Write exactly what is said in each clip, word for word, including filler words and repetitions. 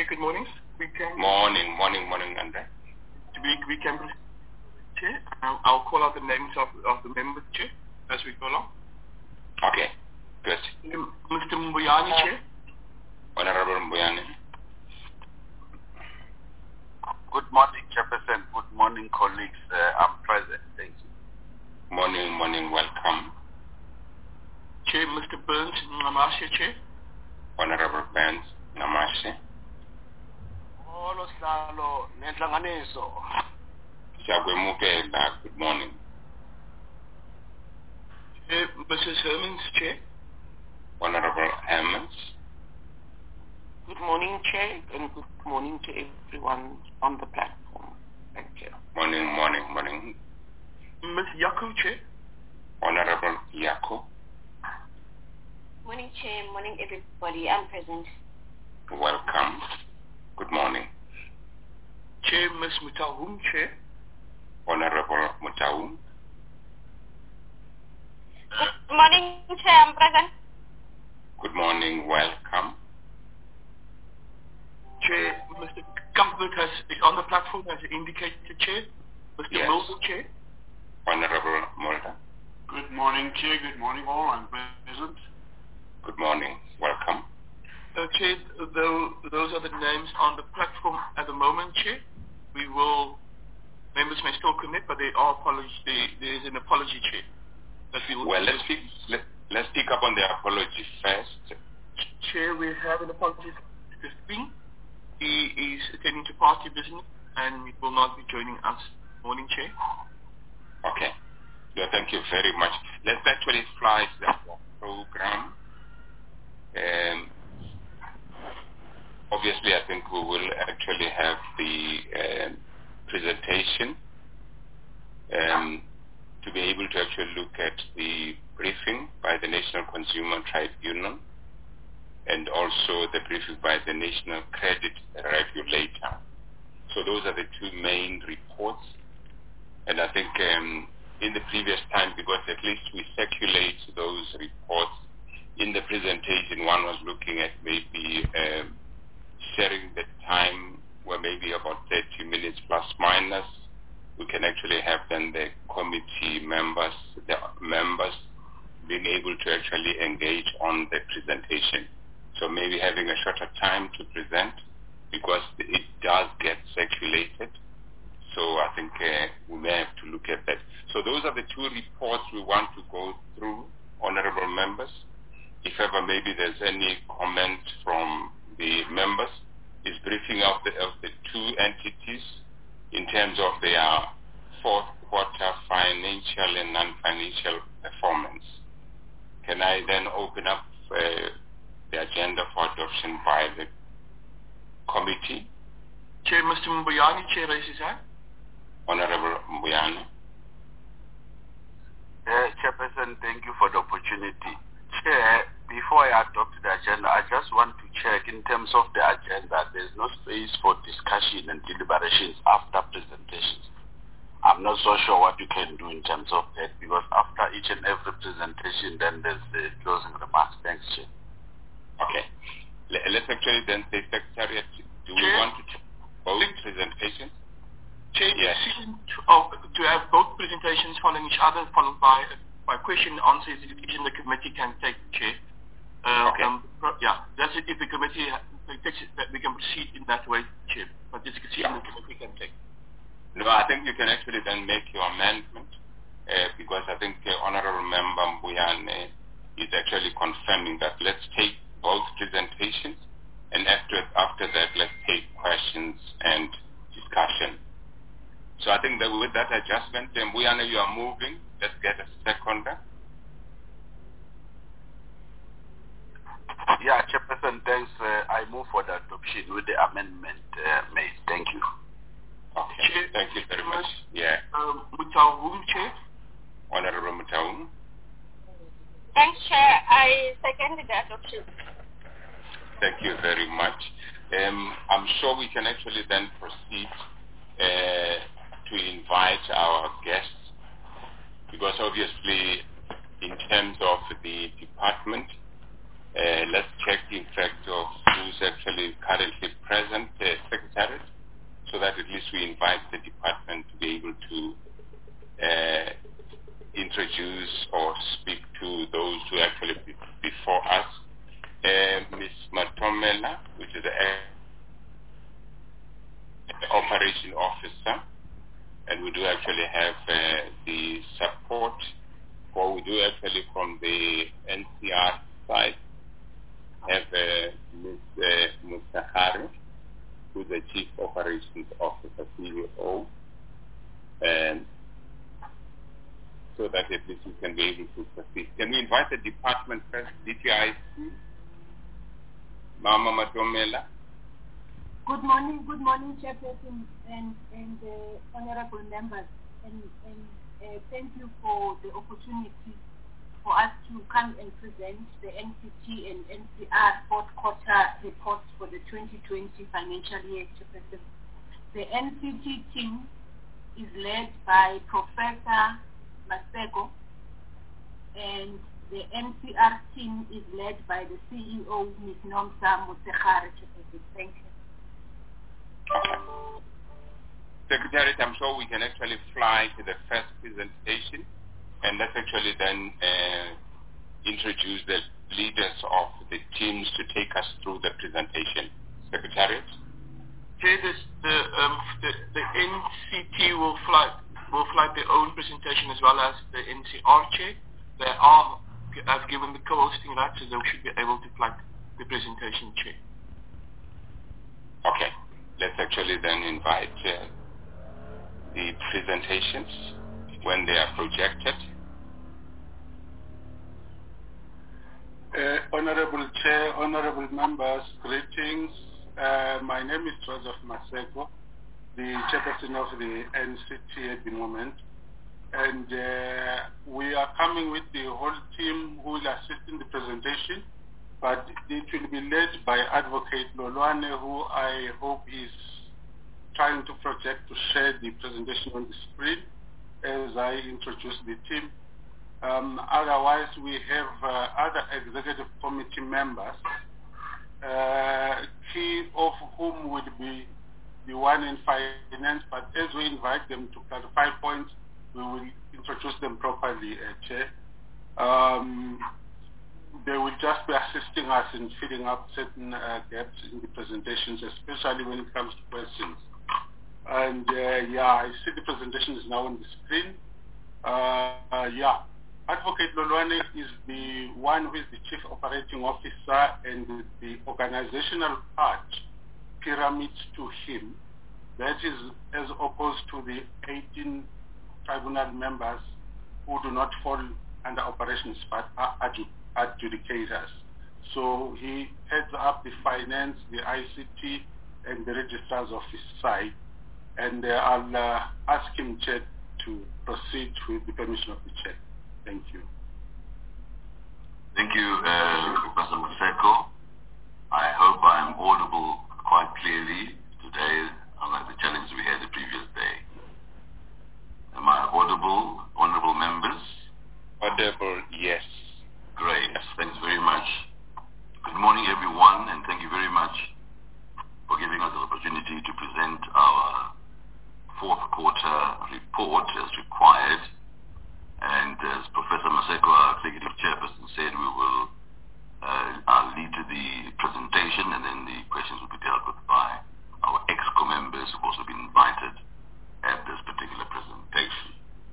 good morning. We can morning, morning, morning, Andre. We, we can Chair. I'll, I'll call out the names of, of the members, Chair, as we go along. Okay, good. Mister Mbuyani, Chair. Honorable Mbuyani. Good morning, Chairperson. Good morning, colleagues. Uh, I'm present. Thank you. Morning, morning, welcome. Chair, Mister Burns Namaste, Chair. Honorable Burns Namaste. Olo sihlalo nenhlanganiso. Siyakwemukela, good morning. Chair, Missus Hermans, Chair. Honorable Hermans. Good morning, Chair, and good morning to everyone on the platform. Thank you. Morning, morning, morning. Miz Yaku, Chair. Honorable Yaku. Morning, Chair. Morning, everybody. I'm present. Welcome. Good morning. Chair, Miz Mutahum, Chair. Honorable Mutahum. Good morning, Chair. I'm present. Good morning. Welcome. Chair, Mister Cuthbert has is on the platform as indicated, Chair. Mister Yes. Mulder, Chair. Honorable Mulder. Good morning, Chair. Good morning, all. I'm present. Good morning. Welcome. Uh, Chair, though, those are the names on the platform at the moment, Chair. We will, members may still commit, but there are apologies, there, there is an apology, Chair. That we will Well, let's pick, let, let's pick up on the apology first. Chair, we have an apology for Mister Spring. He is attending to party business and he will not be joining us this morning, Chair. Okay. Yeah, thank you very much. Let's actually fly the program. Um, obviously, I think we will actually have the um, presentation um, to be able to actually look at the briefing by the National Consumer Tribunal and also the briefing by the National Credit Regulator. So those are the two main reports. And I think um, in the previous time, because at least we circulate those reports, in the presentation one was looking at maybe um, sharing the time where maybe about thirty minutes plus minus. We can actually have then the committee members, the members being able to actually engage on the presentation. So maybe having a shorter time to present because it does get circulated. So I think uh, we may have to look at that. So those are the two reports we want to go through, honorable members. If ever maybe there's any comment from the members, is briefing of the, of the two entities in terms of their fourth quarter financial and non-financial performance. Can I then open up uh, the agenda for adoption by the committee? Chair, Mister Mbuyani, Chair, raises hand. Honorable Mbuyani. Uh, Chairperson, thank you for the opportunity. Chair, before I adopt the agenda, I just want to check in terms of the agenda. There's no space for discussion and deliberations after presentations. I'm not so sure what you can do in terms of that because after each and every presentation, then there's the closing remarks. Thanks, Chair. Okay. Let's actually then say, Secretariat, do we Chair? want to check both presentations? Chair, Yes. decision to, oh, to have both presentations following each other, followed by by question and answer is a decision the committee can take, Chair. Uh, Okay. Um, yeah, that's it. If the committee takes it, that we can proceed in that way, Chair. But this is a decision Yeah. the committee can take. No, I think you can actually then make your amendment uh, because I think uh, Honorable Member Mbuyane is actually confirming that let's take both presentations and after after that let's take questions and discussion. So I think that with that adjustment, um, Mbuyane, you are moving. Let's get a seconder. Yeah, Chairperson, thanks. Uh, I move for the adoption with the amendment uh, made. Thank you. Okay, Chair, thank you very much. Yeah, Um, Mutahum, Chair. Honorable Mutaung. Thanks, Chair. I second the adoption. Thank you very much. Um, I'm sure we can actually then proceed uh, to invite our guests because obviously in terms of the department, uh, let's check in fact of who who's actually currently present, uh, Secretary, so that at least we invite the department to be able to uh, introduce or speak to those who actually be before us. Uh, Miz Matomela, which is the uh, operation officer, and we do actually have uh, the support, or we do actually from the N C R side have uh, Miz Uh, Mustahari, who is the Chief Operations Officer, C E O, and so that at least we can be able to proceed. Can we invite the department first, D T I C? Mama Matomela. Good morning, good morning, Chairperson and, and uh, honorable members, and, and uh, thank you for the opportunity for us to come and present the N C T and N C R fourth quarter reports for the twenty twenty financial year, Chairperson. The N C T team is led by Professor Maseko, and the N C R team is led by the C E O, Miz Nomsa Motshekare. Thank you. Secretary, I'm sure we can actually fly to the first presentation, and let's actually then uh, introduce the leaders of the teams to take us through the presentation. Secretariat? Okay, this, the, um, the, the N C T will fly, will fly their own presentation as well as the N C R chair. They are, have given the co-hosting rights, so they should be able to fly the presentation chair. Okay, let's actually then invite uh, the presentations when they are projected. Uh, Honorable Chair, honorable members, greetings. Uh, my name is Joseph Maseko, the chairperson of the N C T at the moment. And uh, we are coming with the whole team who will assist in the presentation, but it will be led by Advocate Lolwane, who I hope is trying to project to share the presentation on the screen as I introduce the team. Um, otherwise, we have uh, other executive committee members, uh, key of whom would be the one in finance, but as we invite them to clarify points, we will introduce them properly, uh, Chair. Um, they will just be assisting us in filling up certain uh, gaps in the presentations, especially when it comes to questions. And uh, yeah, I see the presentation is now on the screen. Uh, uh, yeah, Advocate Lolwane is the one who is the Chief Operating Officer, and the organizational part pyramids to him. That is as opposed to the eighteen tribunal members who do not fall under operations but are adjudicators. So he heads up the finance, the I C T, and the registrar's office side. And uh, I'll uh, ask him, Chair, to proceed with the permission of the Chair. Thank you. Thank you, uh, Professor Maseko. I hope I'm audible quite clearly today, unlike the challenge we had the previous day. Am I audible, honorable members? Audible, yes. Great, thanks very much. Good morning, everyone, and thank you very much for giving us the opportunity to present our fourth quarter report as required. And as Professor Maseko, our executive chairperson, said, we will uh, I'll lead to the presentation, and then the questions will be dealt with by our EXCO members who've also been invited at this particular presentation.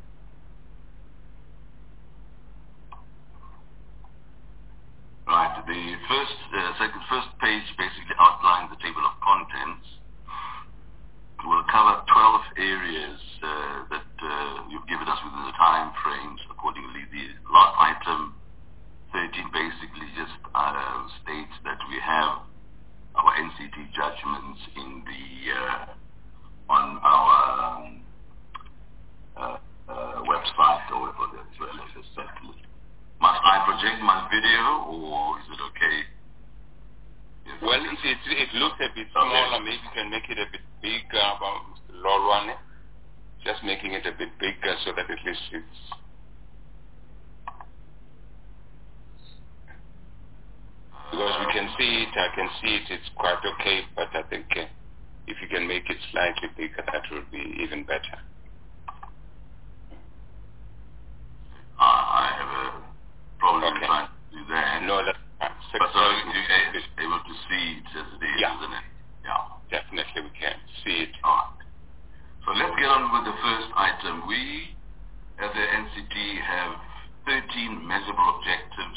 Right, the first, uh, second, first page basically outlines the table of contents. We'll cover twelve areas uh, that uh, you've given us within the time frames accordingly. The last item, thirteen, basically just uh, states that we have our N C T judgments in the uh, on our uh, uh, website or whatever the L F S settlement. Must I project my video, or is it okay? Yes, well, it, it, it looks a bit smaller. Maybe you can make it a bit bigger, about Mister Lolwane. Just making it a bit bigger so that at least it's... because we can see it, I can see it, it's quite okay, but I think uh, if you can make it slightly bigger, that would be even better. Uh, I have a problem Okay. trying to do that. No, that's fine. But so you're able to see it as it is, Yeah. isn't it? Yeah. Definitely we can see it. All right. So let's get on with the first item. We, as the N C T, have thirteen measurable objectives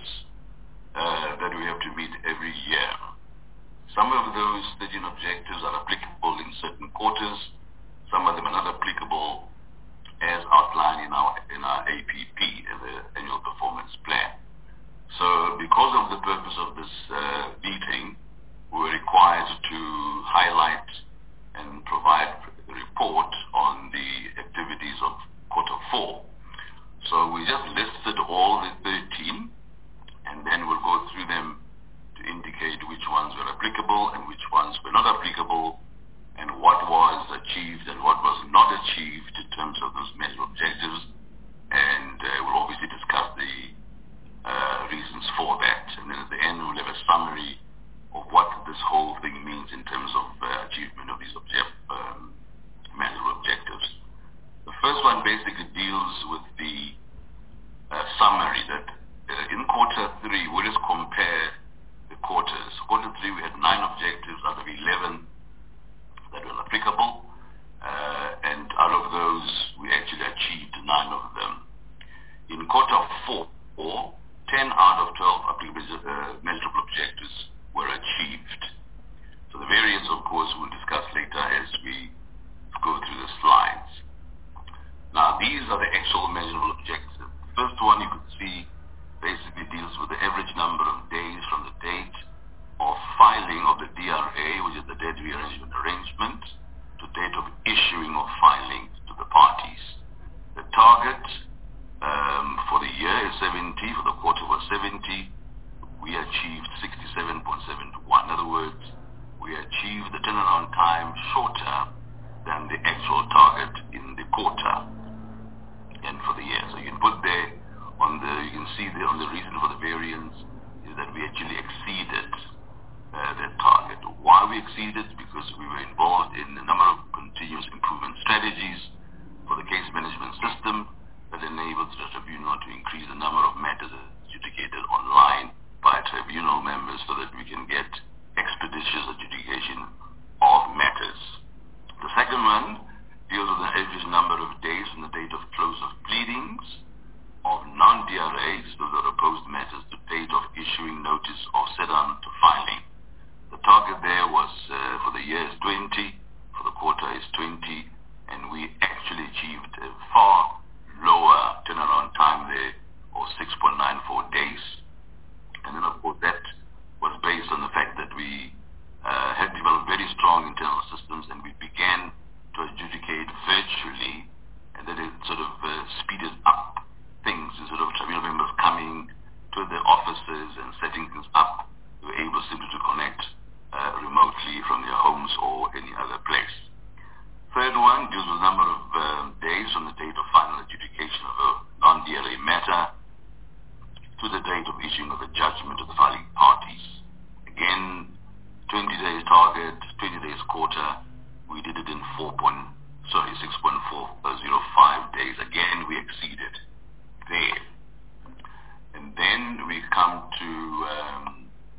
uh, that we have to meet every year. Some of those thirteen objectives are applicable in certain quarters. Some of them are not applicable as outlined in our in our A P P, in the Annual Performance Plan. So because of the purpose of this uh, meeting, we were required to highlight and provide a report on the activities of quarter four. So we just listed all the thirteen, and then we'll go through them to indicate which ones were applicable and which ones were not applicable, and what was achieved and what was not achieved in terms of those measure objectives. And uh, we'll obviously discuss the uh, reasons for that. And then at the end, we'll have a summary of what this whole thing means in terms of uh, achievement of these object, um, measurable objectives. The first one basically deals with the uh, summary that uh, in quarter three, we just compare the quarters. Quarter three, we had nine objectives out of eleven that were applicable, uh, and out of those, we actually achieved nine of them. In quarter four, ten out of twelve applicable uh, measurable objectives were achieved. So the variance, of course, we'll discuss later as we go through the slides. Now, these are the actual measurable objectives. The first one you could see basically deals with the average number of days from the date of filing of the D R A, which is the Debt Rearrangement Arrangement, to date of issuing of filing to the parties. The target um, for the year is seventy, for the quarter was seventy. We achieved sixty-seven point seven one. In other words, we achieved the turnaround time shorter than the actual target in the quarter and for the year. So you can put there on the, you can see there on the reason for the variance is that we actually exceeded uh, that target. Why we exceeded? Because we were involved in a number of continuous improvement strategies for the case management system that enables the tribunal to increase the number of matters adjudicated online by tribunal members so that we can get expeditious adjudication of matters. The second one deals with the average number of days from the date of close of pleadings of non-D R As, those are opposed matters, to date of issuing notice of set-on to filing. The target there was uh, for the year is twenty, for the quarter is twenty, and we actually achieved a far lower turnaround time there, or six point nine four days. And then, of course, that was based on the fact that we uh, had developed very strong internal systems, and we began to adjudicate virtually, and that it sort of uh, speeded up things instead of tribunal members coming to the offices and setting things up. We were able simply to connect uh, remotely from their homes or any other place. Third one deals with the number of um, days from the date of final adjudication of a non-D R A matter to the date of issuing of a judgment to the filing parties. Again, twenty days target, twenty days quarter. We did it in four point, sorry, six point four zero five days. Again, we exceeded there. And then we come to um,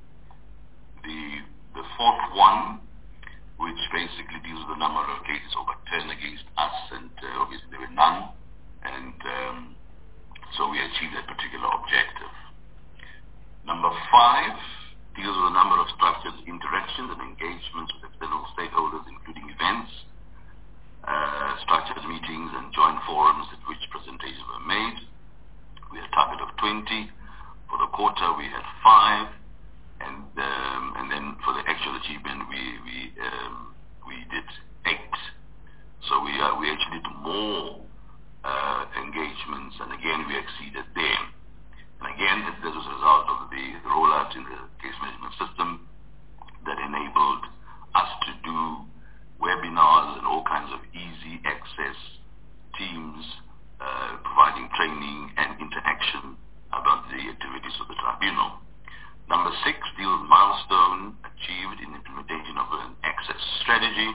the the fourth one, which basically deals with the number of cases overturned against us, and uh, obviously there were none, and um, so we achieved that particular objective. Number five deals with the number of structured interactions and engagements with external stakeholders, including events, uh, structured meetings, and joint forums at which presentations were made. We had a target of twenty. For the quarter, we had five, and um, and then for the actual achievement, we we um, we did eight. So we uh, we actually did more uh, engagements, and again we exceeded them. And again, this was a result of the rollout in the case management system that enabled strategy.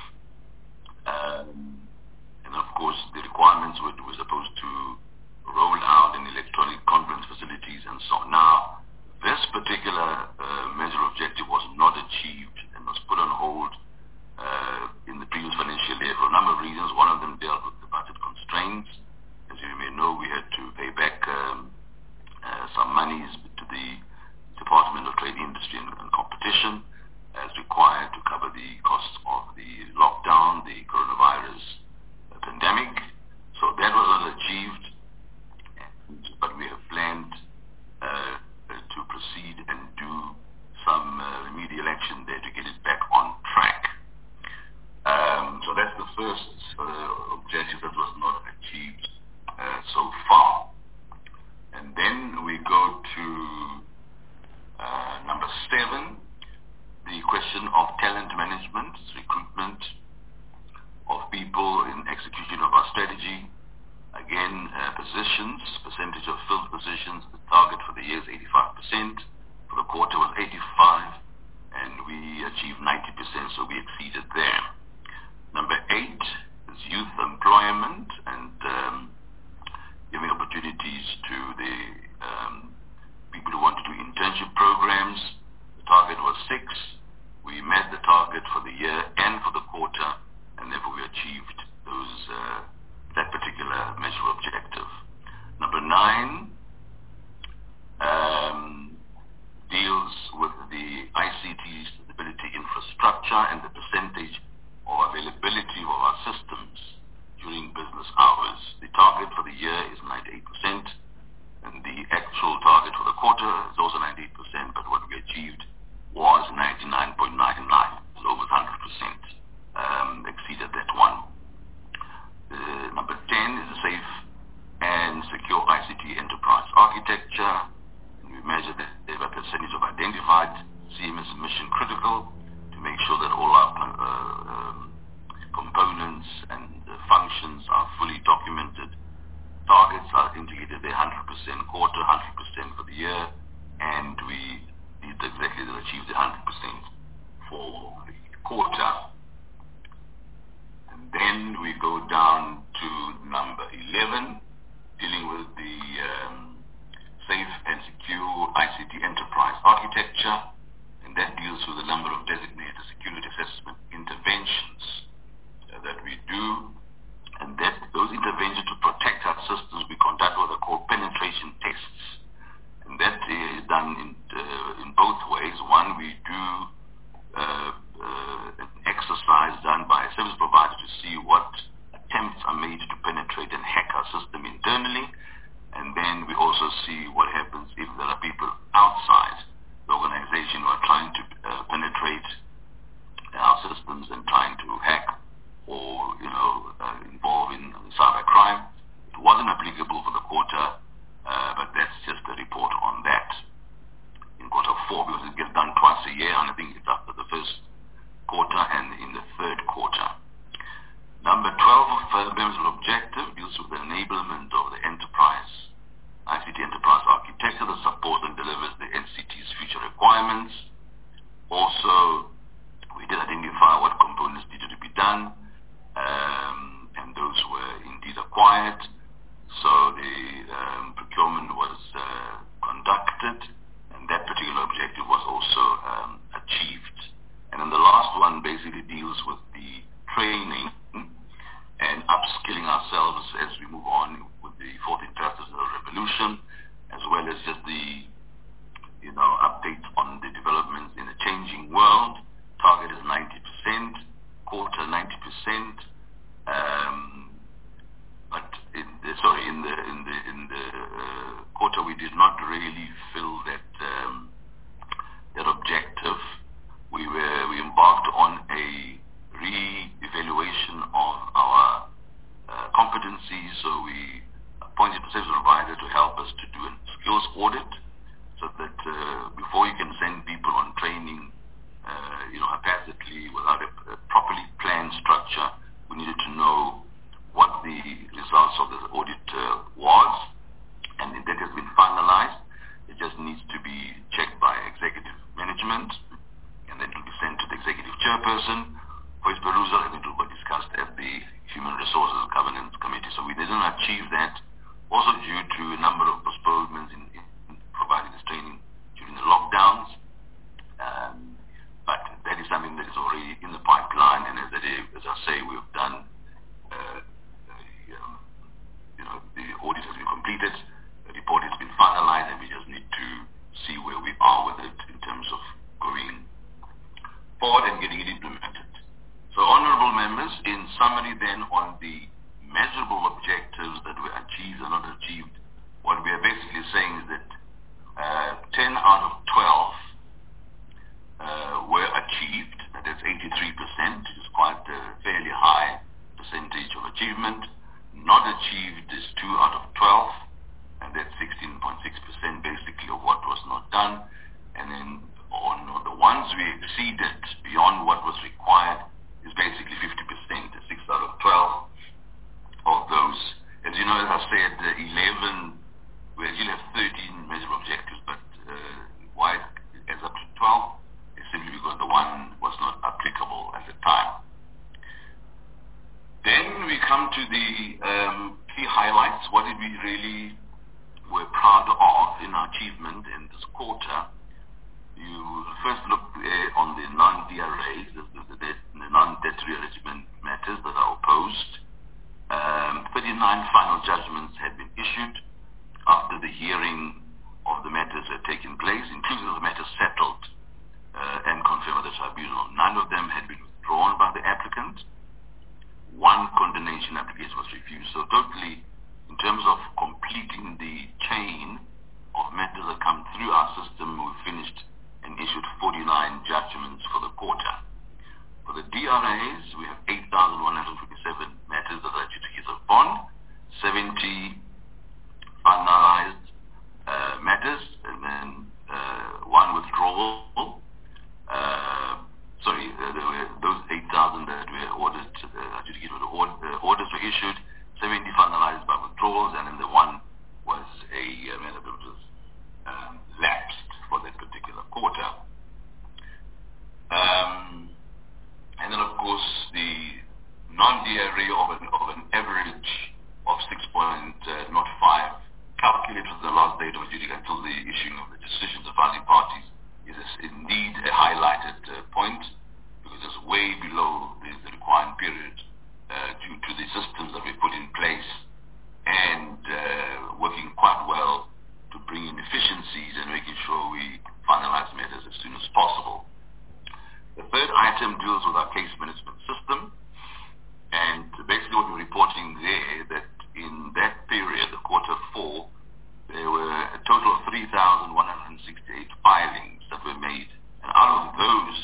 Um, and of course, the requirements were, were supposed to roll out in electronic conference facilities and so on. Now, this particular uh, measure objective was not achieved and was put on hold uh, in the previous financial year for a number of reasons. One of them dealt with the budget constraints. As you may know, we had to pay back um, uh, some monies to the Department of Trade, Industry and, and Competition as required to cover the costs of the lockdown, the coronavirus uh, pandemic. So that was not achieved, and, but we have planned uh, to proceed and do some uh, remedial action there to get it back on track. Um, so that's the first uh, objective that was not achieved uh, so far. And then we go to uh, number seven, the question of talent management, recruitment of people in execution of our strategy. Again, uh, positions, percentage of filled positions, the target for the year is eighty-five percent. For the quarter was eighty-five, and we achieved ninety percent, so we exceeded there. Number eight is youth employment and um, giving opportunities to the um, people who want to do internship programs. The target was six. We met the target for the year and for the quarter, and therefore we achieved those uh, that particular measure objective. Number nine um, deals with the I C T stability infrastructure and the percentage of availability of our systems during business hours. The target for the year is ninety-eight percent, and the actual target for the quarter is also ninety-eight percent, but what we achieved was ninety-nine point nine nine, so over one hundred percent, um, exceeded that one. Uh, number ten is a safe and secure I C T enterprise architecture. And we measure the, the percentage of identified C M S mission critical to make sure that all our uh, um, components and uh, functions are fully documented. Targets are indicated there, one hundred percent quarter, one hundred percent for the year, and we did exactly that, achieved one hundred percent for the quarter. And then we go down to number eleven, dealing with the um, safe and secure I C T enterprise architecture, and that deals with the number of designated security assessment interventions uh, that we do. And that those interventions to protect our systems, we conduct what are called penetration tests. And that is done in, uh, in both ways. One, we do uh, uh, an exercise done by a service provider to see what attempts are made to penetrate and hack our system internally. And then we also see what happens if there are people outside the organization who are trying to uh, penetrate our systems and trying to hack or, you know, uh, involved in cyber crime. It wasn't applicable for the quarter, uh, but that's just a report on that. In quarter four, because it gets done twice a year, and I think it's after the first quarter and in the third quarter. Number twelve of uh, members objective deals with the enablement of the enterprise, I C T enterprise architecture that supports and delivers the N C T's future requirements. Also, we did identify what components needed to be done, Um, and those were indeed acquired. So the um, procurement was uh, conducted, and that particular objective was also um, achieved. And then the last one basically deals with the training and upskilling ourselves as we move on with the fourth industrial revolution, as well as just the, you know, updates on the developments in a changing world. Target is ninety percent, quarter ninety percent. Um, but in the, sorry, in the in the in the uh, quarter we did not really fill that um, that objective. We were we embarked on a re-evaluation of our uh, competencies. So we appointed a service provider to help us to do a skills audit, so that uh, before you can send people on training, uh, you know, haphazardly without a, a properly planned structure, we needed to know what the results of the audit uh, was, and that has been finalized. It just needs to be checked by executive management, and then it will be sent to the executive chairperson, for its perusal and it will be discussed at the Human Resources Governance Committee. So we didn't achieve that, also due to a number of postponements in, in providing this training during the lockdowns. Um, but that is something that is already in the pipeline, and as I, as I say, we've done, uh, uh, you know, the audit has been completed, the report has been finalized, and we just need to see where we are with it in terms of going forward and getting it implemented. So, honourable members, in summary then on the measurable objectives that were achieved or not achieved, what we are basically saying is that uh, ten out of twelve uh, were achieved, that's eighty-three percent, which is quite a fairly high percentage of achievement. Not achieved is two out of twelve, and that's sixteen point six percent basically of what was not done. And then on the ones we exceeded beyond what was required is basically fifty percent, six out of twelve of those. As you know, as I said, uh, eleven, well, you'll have thirteen measurable objectives, but uh, why it ends up to twelve is simply because the one was not applicable at the time. Then we come to the um, key highlights. What did we really were proud of in our achievement in this quarter? You first look uh, on the non-D R As, the, the, the, the non-debt rearrangement matters that are opposed. Um, thirty-nine final judgments had been issued after the hearing of the matters had taken place, including the matters settled uh, and confirmed by the tribunal. None of them had been withdrawn by the applicant. One condemnation application was refused. So totally, in terms of completing the chain of matters that come through our system, we finished and issued forty-nine judgments for the quarter. For the D R As, we have eight thousand one hundred fifty-seven matters that are adjudicated upon, seventy finalized uh, matters, and then uh, one withdrawal. Uh, sorry, uh, there were those eight thousand that were ordered, uh, adjudicated order, uh, orders were issued, seventy finalized by withdrawals, and then the one was a uh, matter that was um, lapsed for that particular quarter. Um, and then, of course, the non-D R A of an, of an average of six point five calculated for the last date of adjudication until the issuing of the decisions of filing parties is indeed a highlighted uh, point, because it's way below the, the required period uh, due to the systems that we put in place and uh, working quite well to bring in efficiencies and making sure we finalize matters as soon as possible. The third item deals with our case management system, and basically what we're reporting there, that in that period, the quarter four, there were a total of three thousand one hundred sixty-eight filings that were made, and out of those,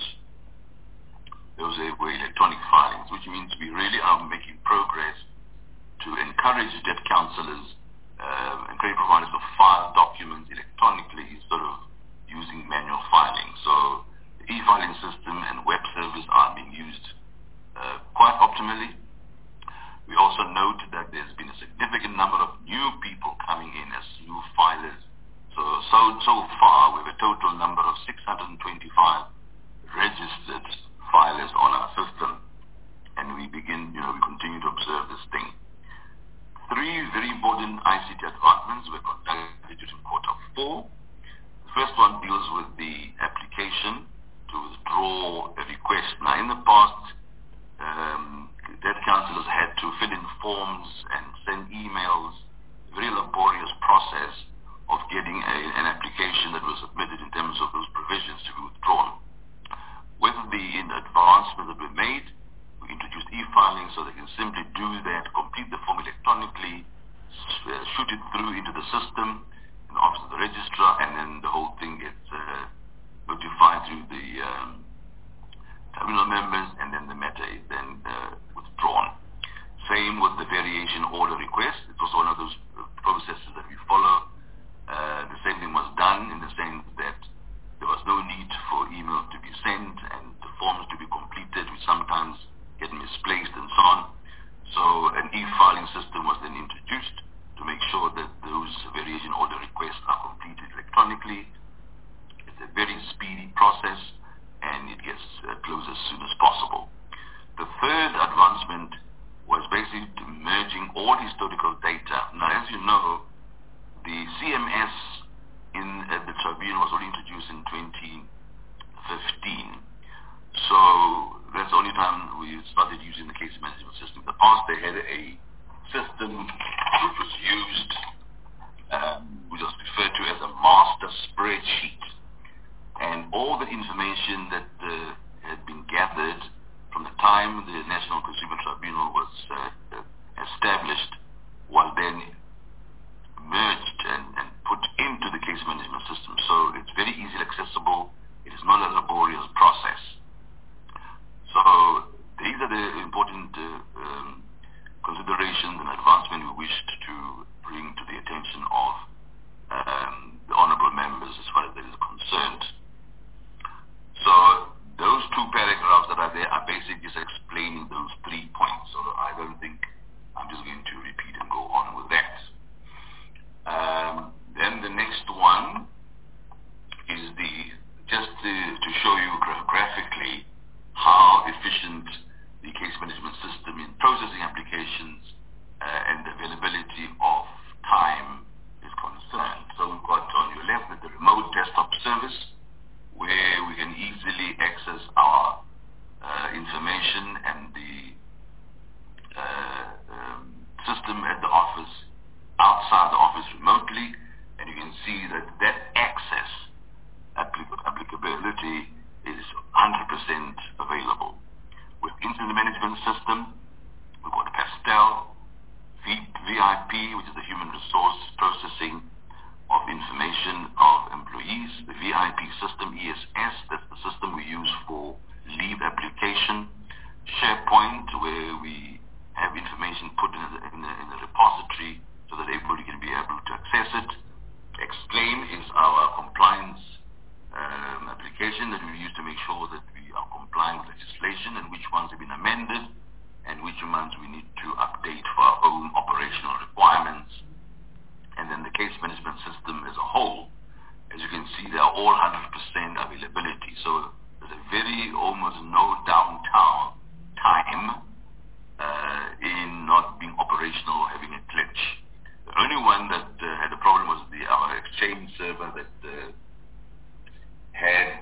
those were electronic filings, which means we really are making progress to encourage debt counselors uh, and credit providers to file documents electronically instead of using manual filing. So the e-filing system and web service are being used uh, quite optimally. We also note that there's been a significant number of new people coming in as new filers. So, so, so far we have a total number of six hundred twenty-five registered filers on our system, and we begin, you know, we continue to observe this thing. Three very important I C T advancements were conducted during quarter four. The first one deals with the application to withdraw a request. Now, in the past, um, debt counselors had to fill in forms and send emails, a very laborious process of getting a, an application that was submitted in terms of those provisions to be withdrawn. With the advancements that were made, we introduced e-filing so they can simply do that, complete the form electronically, uh, shoot it through into the system, in the office of the registrar, and then the whole thing gets uh, notified through the um, tribunal members, and then the matter is then uh, withdrawn. Same with the variation order request. It's also one of those processes that we follow. Uh, the same thing was done in the sense that there was no need for email to be sent and the forms to be completed, which sometimes get misplaced and so on. So an e-filing system was then introduced to make sure that those variation order requests are completed electronically. It's a very speedy process, and it gets uh, closed as soon as possible. The third advancement was basically merging all historical data. Now, as you know, the C M S in uh, the tribunal was only introduced in twenty fifteen. So that's the only time we started using the case management system. In the past, they had a system which was used, um, which was referred to as a master spreadsheet. And all the information that uh, had been gathered from the time the National Consumer Tribunal was uh, established was then merged and, and put into the case management system. So it's very easily accessible. It is not a laborious process. So these are the important uh, um, considerations and advancements we wished to bring to the attention of um, the honorable members as far as that is concerned. So those two paragraphs that are there are basically just explaining those three points. So I don't think I'm just going to repeat and go on with that. Um, then the next one is the, just to, to show you gra- graphically how efficient the case management system in processing applications uh, and the availability of time is concerned. So we've got on your left the remote desktop service, where we can easily access our uh, information and the uh, um, system at the office, outside the office remotely, and you can see that that access applic- applicability is one hundred percent available. With incident management system, we've got Pastel, v- VIP, which is the human resource processing of information of employees, the V I P system, E S S, that's the system we use for leave application, SharePoint, where we have information put in the, in the, in the repository so that everybody can be able to access it. Explain is our compliance um, application that we use to make sure that we are complying with legislation and which ones have been amended and which ones we need to update for our own operational requirements. And then the case management system as a whole, as you can see, they are all one hundred percent availability. So there's a very almost no downtime time uh, in not being operational or having a glitch. The only one that uh, had a problem was the our Exchange server that uh, had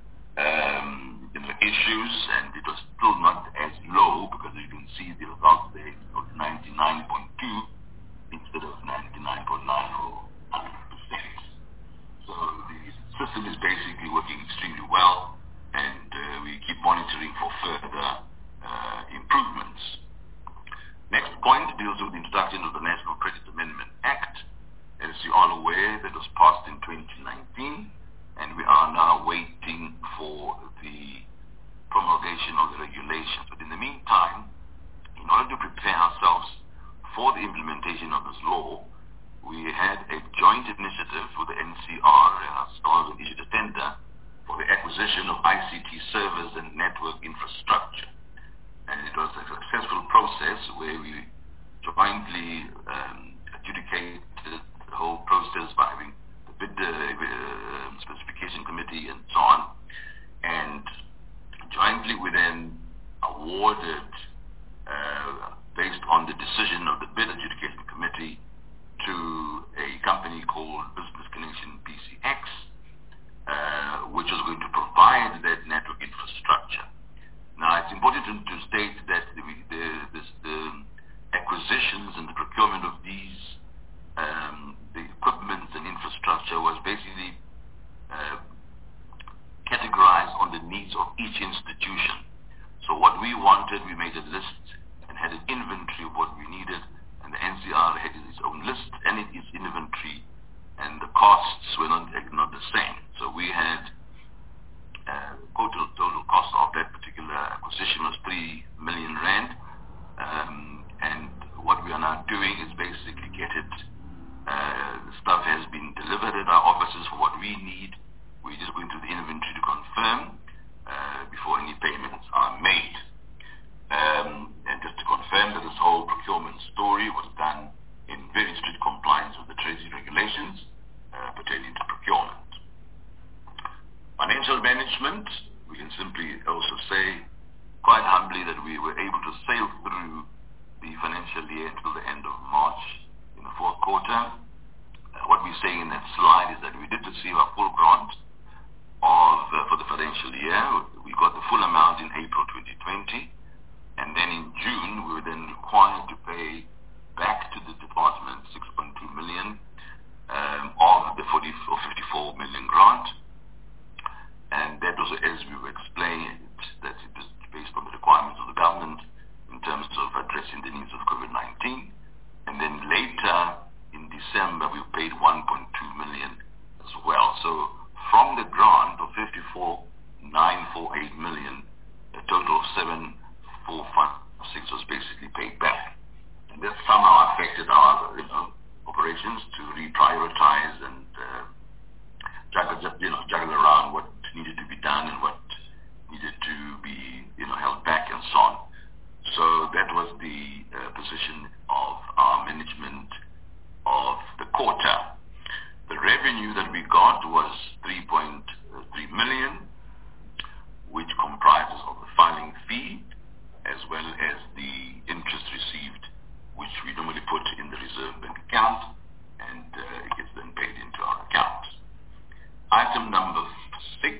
um, you know, issues, and it was still not as low because you can see the results there, it was ninety-nine point two. Instead of ninety-nine point nine or one hundred percent. So the system is basically working extremely well, and uh, we keep monitoring for further uh, improvements. Next point deals with the introduction of the National Credit Amendment Act. As you are aware, that was passed in twenty nineteen, and we are now waiting for the promulgation of the regulations. But in the meantime, in order to prepare ourselves for the implementation of this law, we had a joint initiative with the N C R, uh, scholars issued a tender for the acquisition of I C T servers and network infrastructure. And it was a successful process where we jointly um, adjudicated the whole process by having the bid uh, uh, specification committee and so on. And jointly we then awarded uh, based on the decision of the bid adjudication committee to a company called Business Connection B C X, uh, which is going to provide that network infrastructure. Now, it's important to, to state that the, the, this, the acquisitions and the procurement of these, um, the equipment and infrastructure was basically uh, categorized on the needs of each institution. So what we wanted, we made a list and had an inventory of what we needed, and the N C R had its own list and its inventory, and the costs were not, not the same. So we had uh, total total cost of that quarter. Uh, what we're saying in that slide is that we did receive a full grant of uh, for the financial year. We got the full amount in April twenty twenty, and then in June we were then required to pay back to the department six point two million um, of the forty or fifty-four million grant, and that was, as we were explained, that it was based on the requirements of the government in terms of addressing the needs of COVID nineteen. And then later in December we paid one point two million as well. So from the grant of fifty-four nine forty-eight million, a total of seven four five six was basically paid back. And that somehow affected our you know, operations to reprioritize and uh, juggle, you know, juggle around what needed to be done and what needed to be you know, held back and so on. So that was the uh, position of our management of the quarter. The revenue that we got was three point three million, which comprises of the filing fee as well as the interest received, which we normally put in the reserve bank account, and uh, it gets then paid into our account. Item number six,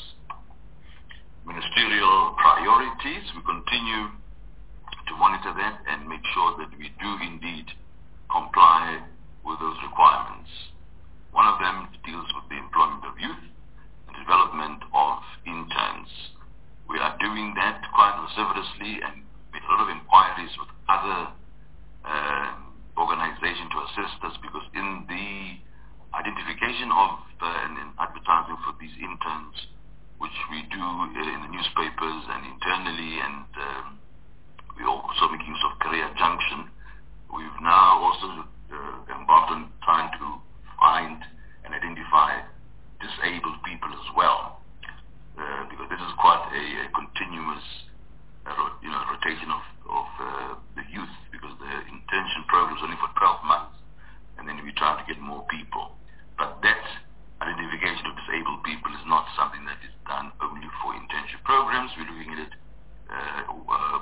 ministerial priorities. We continue to monitor that and make sure that we do indeed comply with those requirements. One of them deals with the employment of youth and development of interns. We are doing that quite vociferously and with a lot of inquiries with other uh, organizations to assist us, because in the identification of uh, and in advertising for these interns, which we do uh, in the newspapers and internally, and um, we're also making use of Career Junction. We've now also uh, embarked on trying to find and identify disabled people as well, uh, because this is quite a, a continuous uh, you know, rotation of, of uh, the youth, because the intention program is only for twelve months, and then we try to get more people. But that identification of disabled people is not something that is done only for intention programs. We're looking at it uh, uh,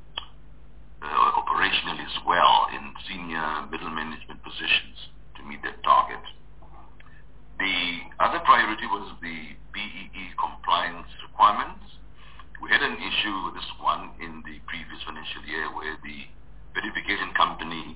Uh, operationally as well in senior middle management positions to meet that target. The other priority was the B E E compliance requirements. We had an issue with this one in the previous financial year where the verification company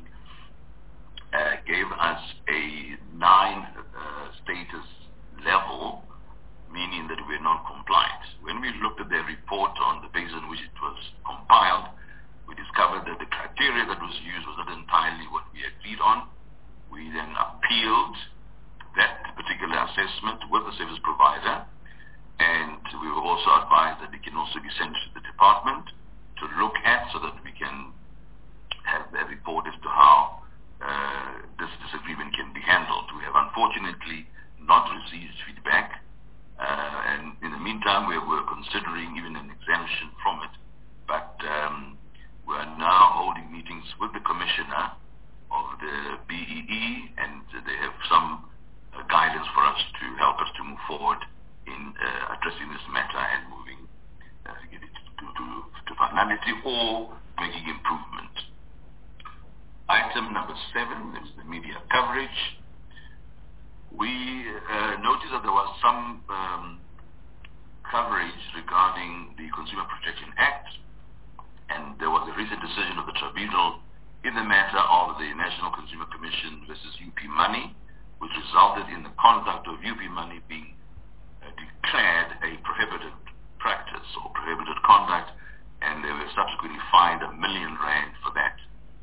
uh, gave us a nine uh, status level, meaning that we're not compliant. When we looked at their report on the basis on which it was compiled, we discovered that the criteria that was used was not entirely what we agreed on. We then appealed that particular assessment with the service provider, and we were also advised that it can also be sent to the department to look at, so that we can have their report as to how uh, this disagreement can be handled. We have unfortunately not received feedback, uh, and in the meantime we were considering even an exemption from it, but um, we are now holding meetings with the commissioner of the B E E, and they have some uh, guidance for us to help us to move forward in uh, addressing this matter and moving uh, get it to, to, to finality or making improvement. Item number seven is the media coverage. We uh, noticed that there was some um, coverage regarding the Consumer Protection Act, and there was a recent decision of the tribunal in the matter of the National Consumer Commission versus U P Money, which resulted in the conduct of U P Money being uh, declared a prohibited practice or prohibited conduct, and they were subsequently fined a million rand for that,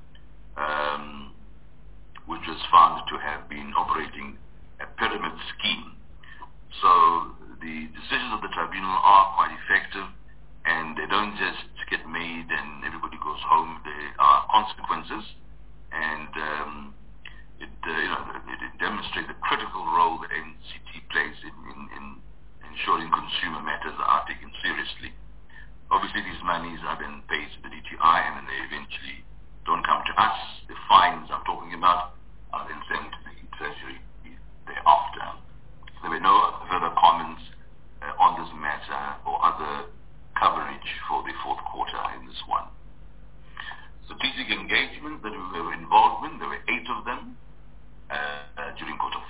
um, which was found to have been operating a pyramid scheme. So the decisions of the tribunal are quite effective, and they don't just get made and everybody goes home. There are consequences, and um, it, uh, you know, it, it demonstrates the critical role that N C T plays in, in, in ensuring consumer matters are taken seriously. Obviously, these monies are then paid to the D T I, and then they eventually don't come to us. The fines I'm talking about are then sent to the Treasury thereafter. There were no further comments uh, on this matter or other coverage for the fourth quarter in this one. Strategic engagement that we were involved in, there were eight of them.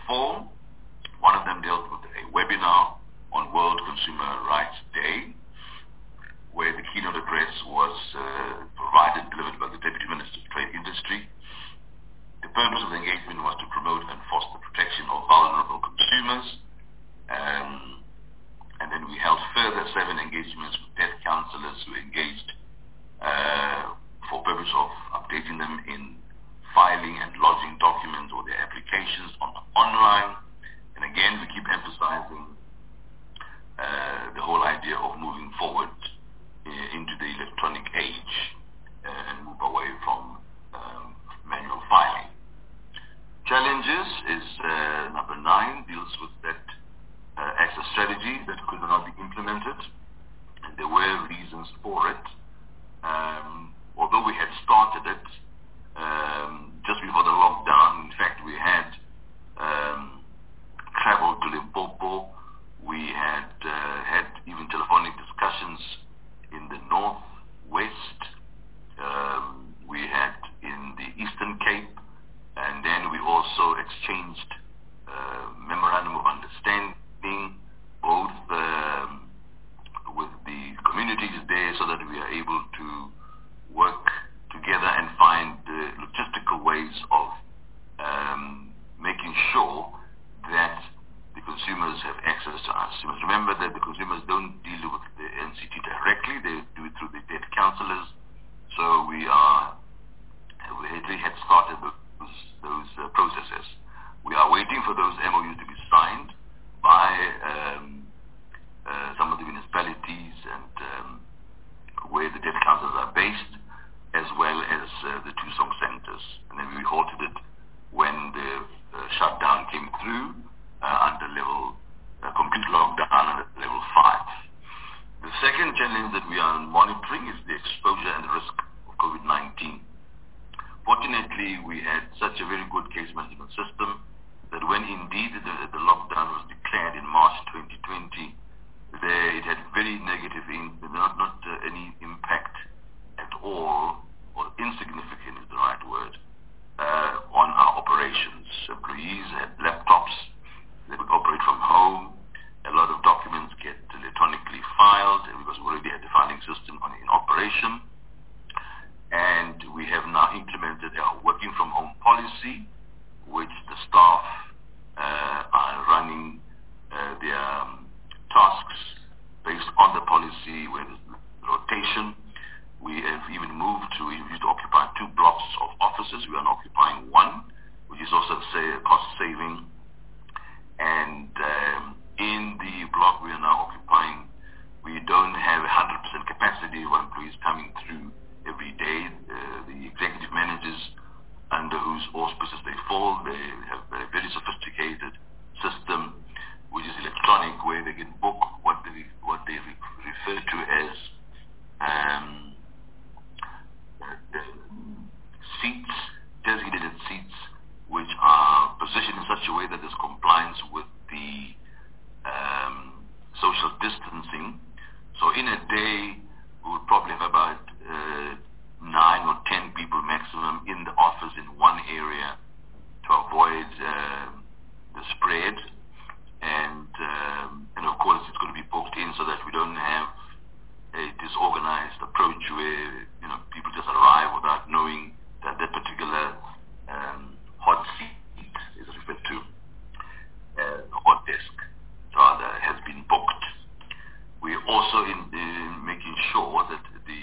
four. One of them dealt with a webinar on World Consumer Rights Day, where the keynote address was uh, provided and delivered by the Deputy Minister of Trade Industry. The purpose of the engagement was to promote and foster the protection of vulnerable consumers. Um, and then we held further seven engagements with debt counselors who engaged uh, for purpose of updating them in filing and lodging documents or their applications on online. And again, we keep emphasizing uh, the whole idea of moving forward uh, into the electronic age uh, and move away from um, manual filing. Challenges is uh, number nine, deals with that uh, access strategy that could not be implemented, and there were reasons for it. Um, although we had started it um, just before the lockdown, in fact, we had um, traveled to Limpopo. We had uh, had even telephonic discussions in the northwest. Um, we had in the Eastern Cape, and then we also exchanged uh, memorandum of understanding, both um, with the communities there, so that we are able to work together and find uh, logistical ways of um, making sure that the consumers have access to us. You must remember that the consumers don't deal with the N C T directly, they do it through the debt counselors. So we are, we already had started those, those uh, processes. We are waiting for those M O Us to be signed by um, uh, some of the municipalities and um, where the debt counselors are based, as well as uh, the two song centers. And then we halted it when the uh, shutdown came through uh, under level, uh, complete lockdown at level five. The second challenge that we are monitoring is the exposure and the risk of COVID nineteen. Fortunately, we had such a very good case management system that when indeed the, the lockdown was declared in March twenty twenty, there, it had very negative, in, not, not uh, any impact at all, or insignificant is the right word, uh, on our operations. Employees had laptops, they could operate from home. A lot of documents get electronically filed because we already had the filing system on, in operation. And we have now implemented our working from home policy, which the staff uh, are running uh, their um, tasks based on the policy with rotation. We have even moved to, we used to occupy two blocks of offices. We are now occupying one, which is also say, cost saving. And um, in the block we are now occupying, we don't have one hundred percent capacity of employees coming through every day. Uh, the executive managers, under whose auspices they fall, they have a very sophisticated system, which is electronic, where they can book what they, what they refer to as um, uh, seats, designated seats, which are positioned in such a way that there's compliance with the um, social distancing. So in a day, we would probably have about uh, nine or ten people maximum in the office in one area to avoid uh, the spread. And um, and of course, it's going to be booked in so that we don't have a disorganized approach where, you know, people just arrive without knowing that that particular um, hot seat is referred to, uh, hot desk, rather, has been booked. We're also in, in making sure that the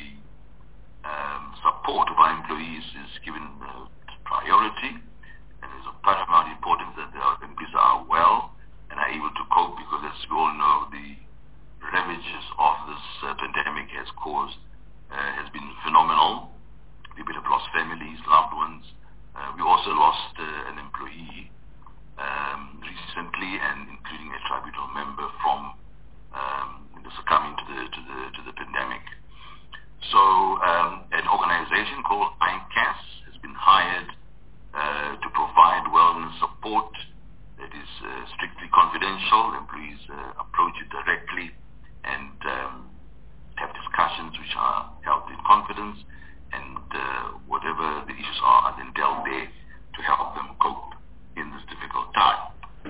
um, support of our employees is given uh, priority, and it's of paramount importance that our employees are well and are able to cope, because as we all know, the ravages of this uh, pandemic has caused, uh, has been phenomenal. People have lost families, loved ones. Uh, we also lost uh, an employee um, recently, and including a tribunal member from um, succumbing to the to the to the pandemic. So um, an organization called I C A S has been hired uh, to provide wellness support. It is uh, strictly confidential. Employees uh, approach it directly and um, have discussions which are held in confidence, and uh, whatever the issues are are then dealt there to help them cope in this difficult time.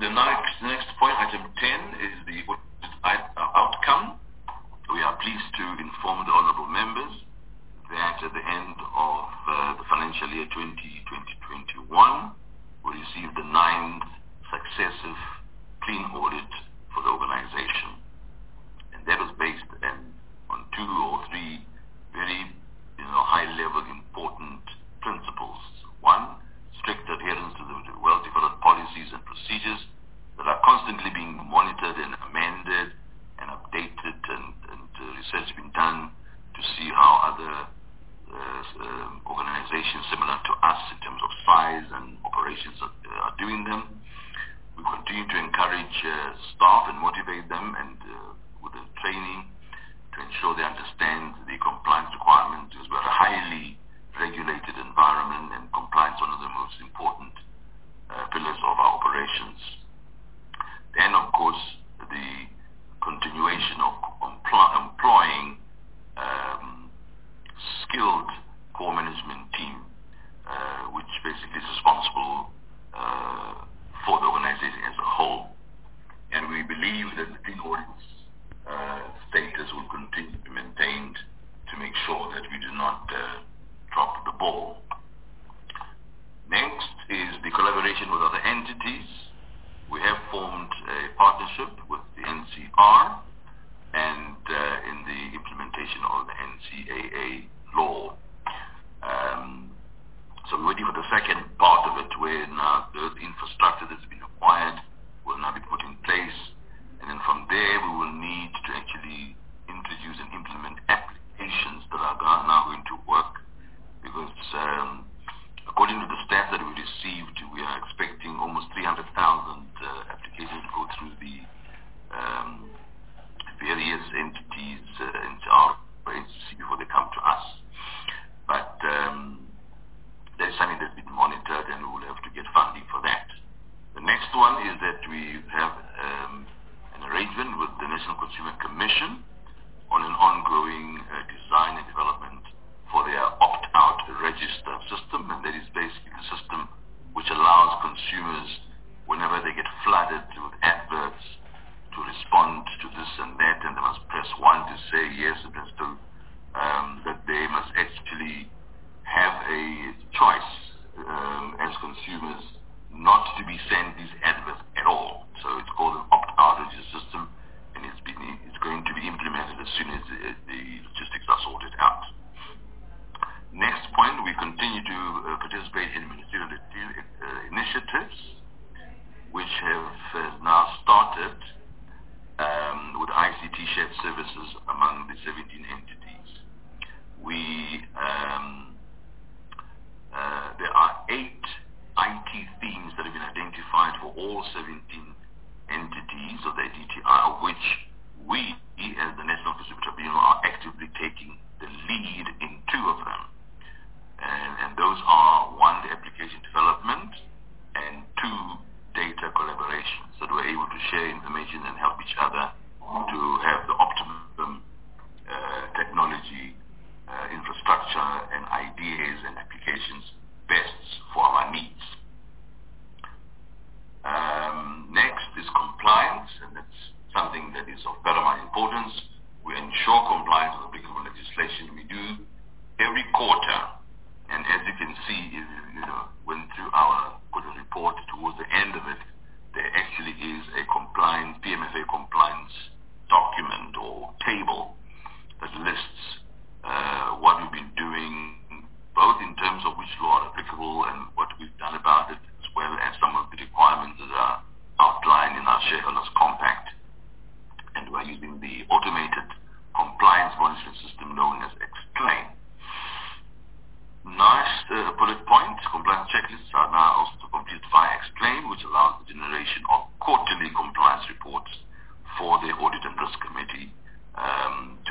the next, next point, item ten, is the outcome. We are pleased to inform the honourable members that at the end of uh, the financial year twenty twenty-one, we received the ninth successive clean audit for the organization. And that was based um, on two or three very you know, high-level important principles. One, strict adherence to the well-developed policies and procedures that are constantly being monitored and amended and updated, and, and uh, research being done to see how other uh, um, organizations similar to us in terms of size and operations are, uh, are doing them. We continue to encourage uh, staff and motivate them and uh, with the training to ensure they understand the compliance requirements, because we're a highly regulated environment and compliance is one of the most important uh, pillars of our operations. Then, of course, the continuation of empl- employing um, skilled core management team, uh, which basically is responsible uh, for the organization as a whole. And we believe that the clean audits uh, status will continue to be maintained to make sure that we do not uh, drop the ball. Next is the collaboration with other entities. We have formed a partnership with the N C R and uh, in the implementation of the N C A A law. Um, so we're waiting for the second part of it, where now the infrastructure that's been acquired will now be put in place. And then from there, we will need to actually introduce and implement applications that are now going to work, because um, according to the stats that we received, we are expecting almost three hundred thousand uh, applications to go through the um, various entities uh, into our agency before they come to us. But um, that is something that's been monitored, and we will have to get funding for that. The next one is that we have um, an arrangement with the National Consumer Commission on an ongoing uh, design and development for their opt-out register system, and that is basically the system which allows consumers, whenever they get flooded with adverts, to respond to this and that, and they must press one to say yes, and then still um, that they must actually have a choice um, as consumers not to be sent these adverts at all. So it's called an opt-out register system, and it's, been, it's going to be implemented as soon as the, the logistics are sorted out. Next point, we continue to uh, participate in ministerial uh, initiatives, which have uh, now started um, with I C T shared services among the seventeen entities. We um, uh, there are eight I T themes that have been identified for all seventeen entities of the D T I, of which we, as the National Consumer Tribunal, are actively taking the lead in two of them. And, and those are, one, the application development, and two, data collaboration, so that we're able to share information and help each other to have the optimum uh, technology, uh, infrastructure, and ideas and applications best for our needs. Um, next is compliance, and that's something that is of paramount importance. We ensure compliance with applicable legislation. We do every quarter. And as you can see, if you know, went through our quarter report, towards the end of it, there actually is a compliance, P M F A compliance document or table that lists uh, what we've been doing, both in terms of which law are applicable and what we've done about it, as well as some of the requirements that are outlined in our shareholders compact. And we're using the automated compliance monitoring system known as Explain. Nice uh, bullet point. Compliance checklists are now also completed via Explain, which allows the generation of quarterly compliance reports for the Audit and Risk Committee. Um,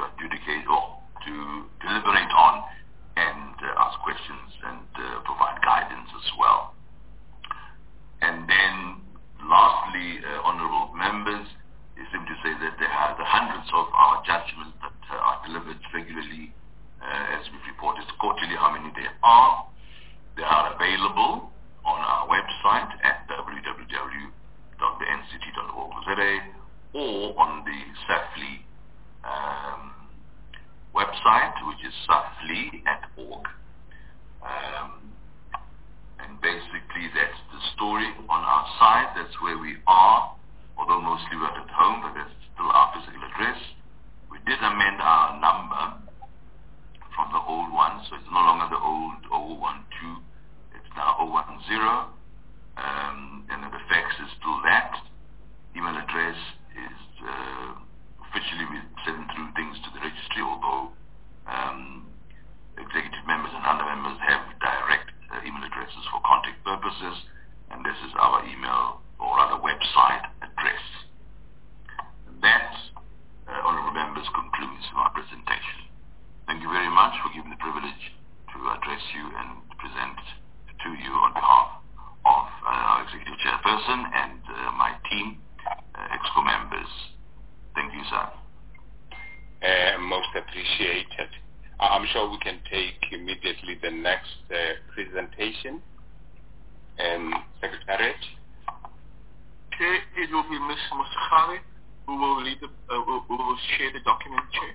is safli dot org. Um, and basically that's the story on our side. That's where we are, although mostly we're at home, but that's still our physical address. We did amend our number from the old one, so it's no longer the old zero one two, it's now zero one zero, um, and the fax is still that. Email address is uh, officially we send through things to the registry, although um, executive members and other members have direct uh, email addresses for contact purposes, and this is our email or other website address. And that, uh, honorable members, concludes our presentation. Thank you very much for giving the privilege to address you and present to you on behalf of uh, our executive chairperson and uh, my team, uh, EXCO members. Thank you, sir. Uh, most appreciated. I'm sure we can take immediately the next uh, presentation. Um, Secretariat. Chair, it will be Miz Mosagare who will lead the, uh, who, who will share the document, Chair.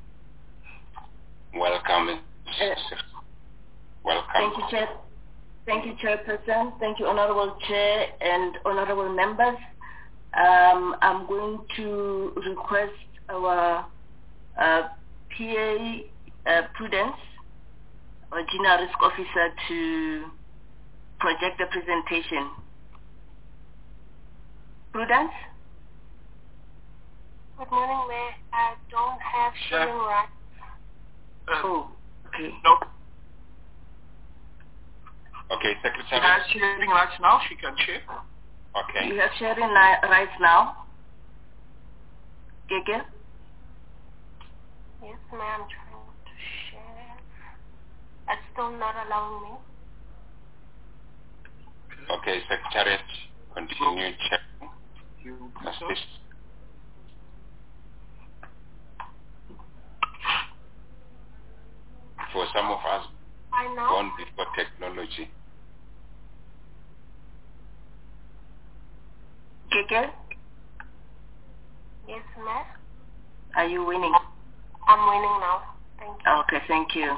Welcome. Uh, Welcome. Thank you, Chair. Thank you, Chairperson. Thank you, Honorable Chair and Honorable Members. Um, I'm going to request our uh, P A uh, Prudence, our General Risk Officer, to project the presentation. Prudence? Good morning, Mayor. I don't have sharing rights. Uh, oh, okay. No. Okay, She Secretary. has sharing rights now. She can share. Okay. You have sharing li- rights now? Gege? Yes, ma'am. I'm trying to share. It's still not allowing me. Okay, Secretariat, continue checking. You Assist. For some of us, I know. born before technology. Gege? Yes, ma'am. Are you winning? I'm winning now. Thank you. Okay, thank you.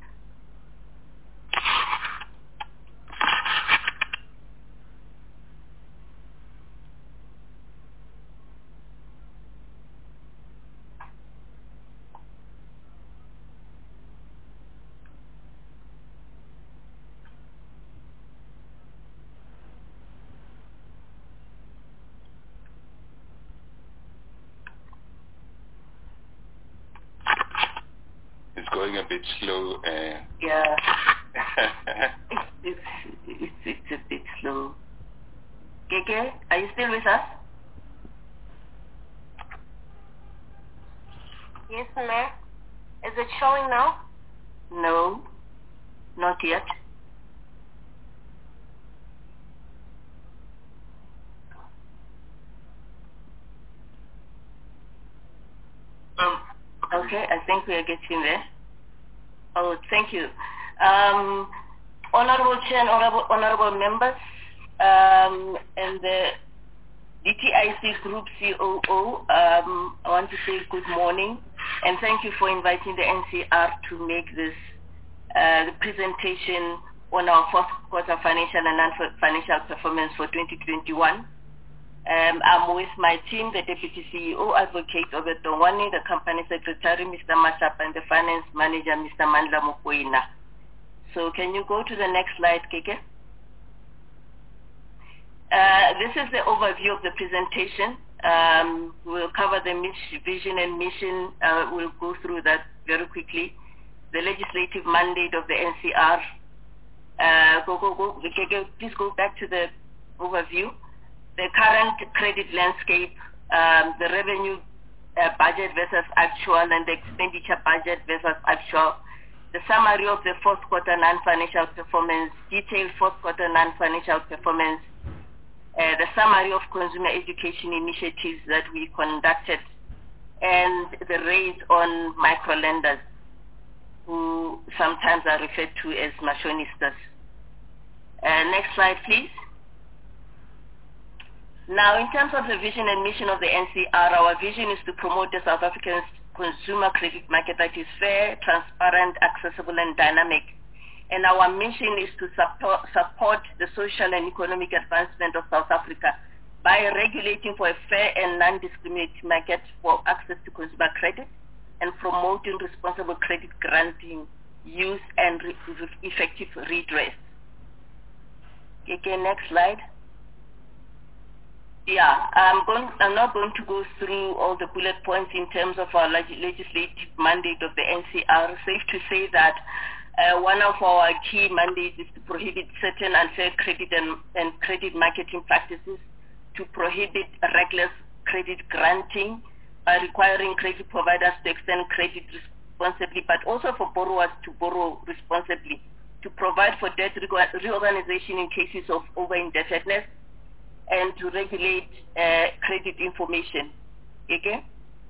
It's going a bit slow. Uh, Yeah. it's, it's, it's a bit slow. Gege, are you still with us? Yes, ma'am. Is it showing now? No, not yet. Um, Okay, I think we are getting there. Oh, thank you. Um, Honorable Chair and Honorable, honorable Members, um, and the D T I C Group C O O, um, I want to say good morning and thank you for inviting the N C R to make this uh, the presentation on our fourth quarter financial and non-financial performance for twenty twenty-one. Um, I'm with my team, the Deputy C E O, Advocate Obed Dongwane, the Company Secretary, Mister Mashap, and the Finance Manager, Mister Mandla Mokoena. So can you go to the next slide, Keke? Uh, this is the overview of the presentation. Um, we'll cover the vision and mission. Uh, we'll go through that very quickly. The legislative mandate of the N C R. Uh, go, go, go. Keke, please go back to the overview. The current credit landscape, um, the revenue uh, budget versus actual, and the expenditure budget versus actual, the summary of the fourth quarter non-financial performance, detailed fourth quarter non-financial performance, uh, the summary of consumer education initiatives that we conducted, and the raid on microlenders, who sometimes are referred to as machonistas. Uh, next slide, please. Now, in terms of the vision and mission of the N C R, our vision is to promote the South African consumer credit market that is fair, transparent, accessible, and dynamic. And our mission is to support, support the social and economic advancement of South Africa by regulating for a fair and non-discriminating market for access to consumer credit and promoting responsible credit granting, use, and re effective redress. Okay, next slide. Yeah, I'm, going, I'm not going to go through all the bullet points in terms of our leg legislative mandate of the N C R. Safe to say that uh, one of our key mandates is to prohibit certain unfair credit and, and credit marketing practices, to prohibit reckless credit granting by requiring credit providers to extend credit responsibly, but also for borrowers to borrow responsibly, to provide for debt reorganization in cases of over-indebtedness, and to regulate uh, credit information. Okay?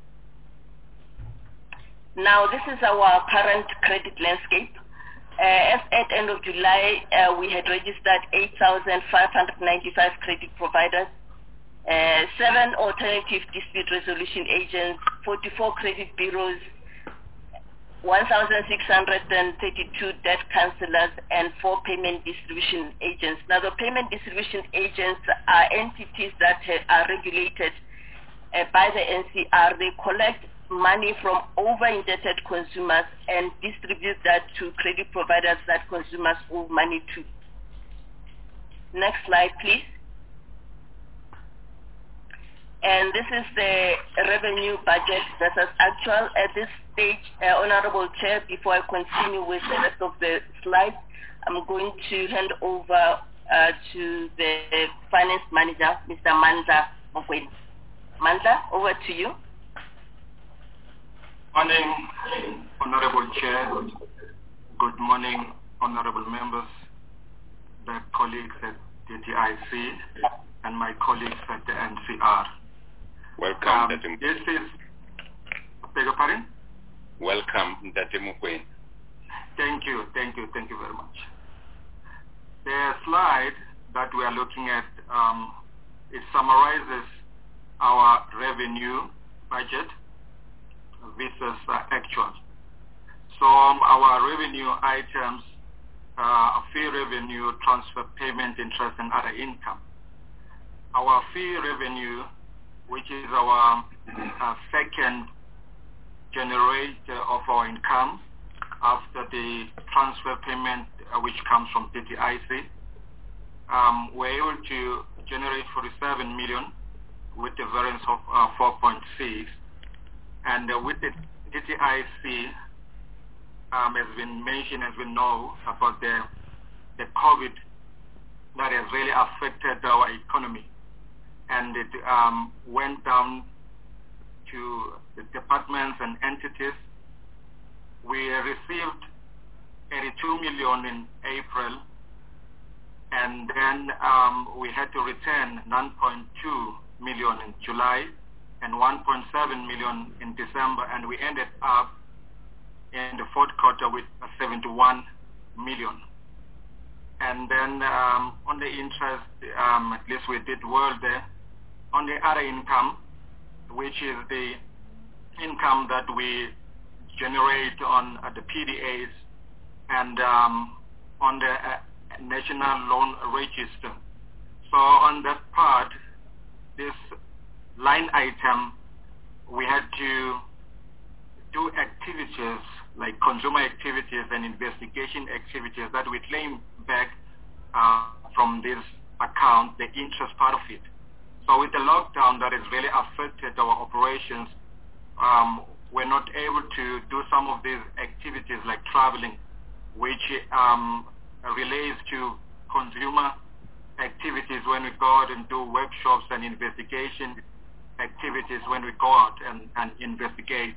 Now, this is our current credit landscape. Uh, as at end of July, uh, we had registered eight thousand five hundred ninety-five credit providers, uh, seven alternative dispute resolution agents, forty-four credit bureaus, one thousand six hundred thirty-two debt counselors, and four payment distribution agents. Now, the payment distribution agents are entities that are regulated uh, by the N C R. They collect money from over-indebted consumers and distribute that to credit providers that consumers owe money to. Next slide, please. And this is the revenue budget versus actual. At this stage, uh, Honorable Chair, before I continue with the rest of the slides, I'm going to hand over uh, to the Finance Manager, Mister Manza Mokoena. Manza, over to you. Morning, Honorable Chair. Good morning, Honorable Members, the colleagues at D T I C, and my colleagues at the N C R. Welcome, um, Ndate. This is, beg your pardon? Welcome, Ndate Mokoena. Thank you, thank you, thank you very much. The slide that we are looking at, um, it summarizes our revenue budget versus uh, actual. So um, our revenue items, uh, fee revenue, transfer payment, interest, and other income. Our fee revenue, which is our uh, second generator of our income after the transfer payment uh, which comes from D T I C, um, we're able to generate forty-seven million with a variance of uh, four point six. And uh, with the D T I C, um, has been mentioned, as we know, about the, the COVID that has really affected our economy. And it um, went down to the departments and entities. We received eighty-two million in April, and then um, we had to return nine point two million in July, and one point seven million in December, and we ended up in the fourth quarter with seventy-one million. And then um, on the interest, um, at least we did well there. On the other income, which is the income that we generate on uh, the P D As and um, on the uh, National Loan Register. So on that part, this line item, we had to do activities like consumer activities and investigation activities that we claim back uh, from this account, the interest part of it. So with the lockdown that has really affected our operations, um, we're not able to do some of these activities like traveling, which um, relates to consumer activities when we go out and do workshops and investigation activities when we go out and, and investigate.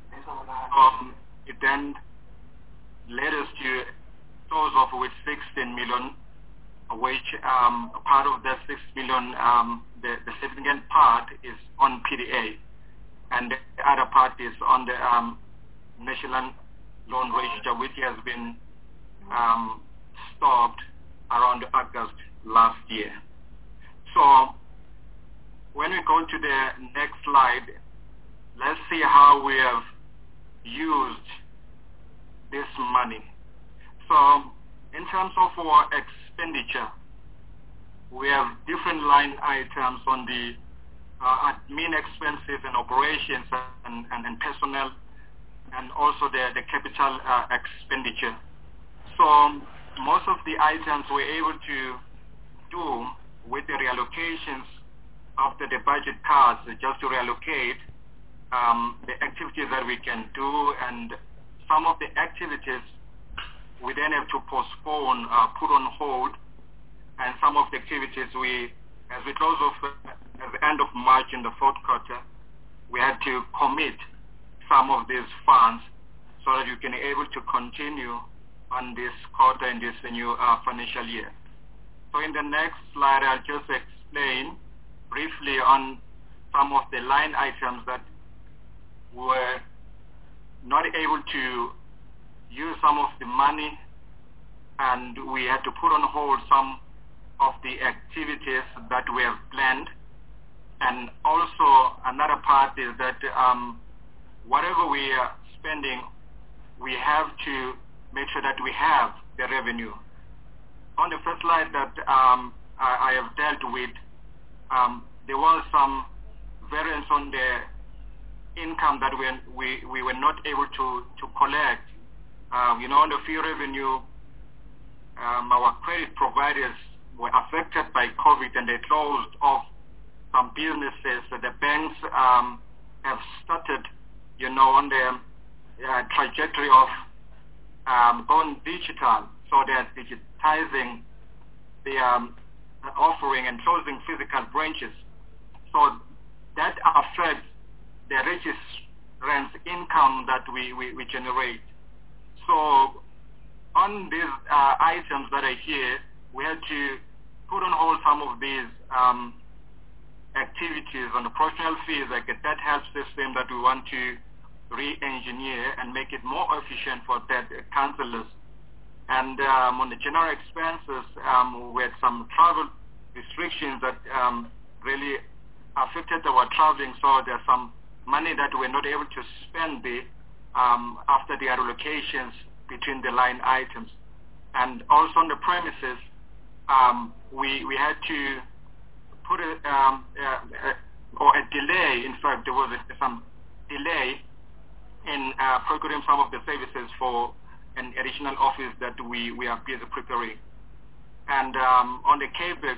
Um, it then led us to close off with sixteen million, which um, part of that six million, um, the, the significant part is on P D A, and the other part is on the um, National Loan Register, which has been um, stopped around August last year. So when we go to the next slide, let's see how we have used this money. So in terms of our expenditure, we have different line items on the uh, admin expenses and operations and, and, and personnel, and also the, the capital uh, expenditure. So most of the items we're able to do with the reallocations after the budget cuts, just to reallocate um, the activities that we can do, and some of the activities we then have to postpone, uh, put on hold, and some of the activities we, as we close off uh, at the end of March in the fourth quarter, we had to commit some of these funds so that you can be able to continue on this quarter in this new uh, financial year. So in the next slide, I'll just explain briefly on some of the line items that were not able to use some of the money, and we had to put on hold some of the activities that we have planned. And also another part is that um, whatever we are spending, we have to make sure that we have the revenue. On the first slide that um, I, I have dealt with, um, there was some variance on the income that we, we, we were not able to, to collect. Um, you know, on the fee revenue, um, our credit providers were affected by COVID and they closed off some businesses. So the banks um, have started, you know, on the uh, trajectory of um, going digital. So they're digitizing the um, offering and closing physical branches. So that affects the registrant's income that we, we, we generate. So on these uh, items that are here, we had to put on hold some of these um, activities on the professional fees, like a debt help system that we want to re-engineer and make it more efficient for debt counselors. And um, on the general expenses, um, we had some travel restrictions that um, really affected our traveling, so there's some money that we're not able to spend there um, after the allocations between the line items. And also on the premises, um, we, we had to put a, um, uh, uh, or a delay, in fact there was a, some delay in uh, procuring some of the services for an additional office that we, we are busy preparing. And um, on the CAPEX,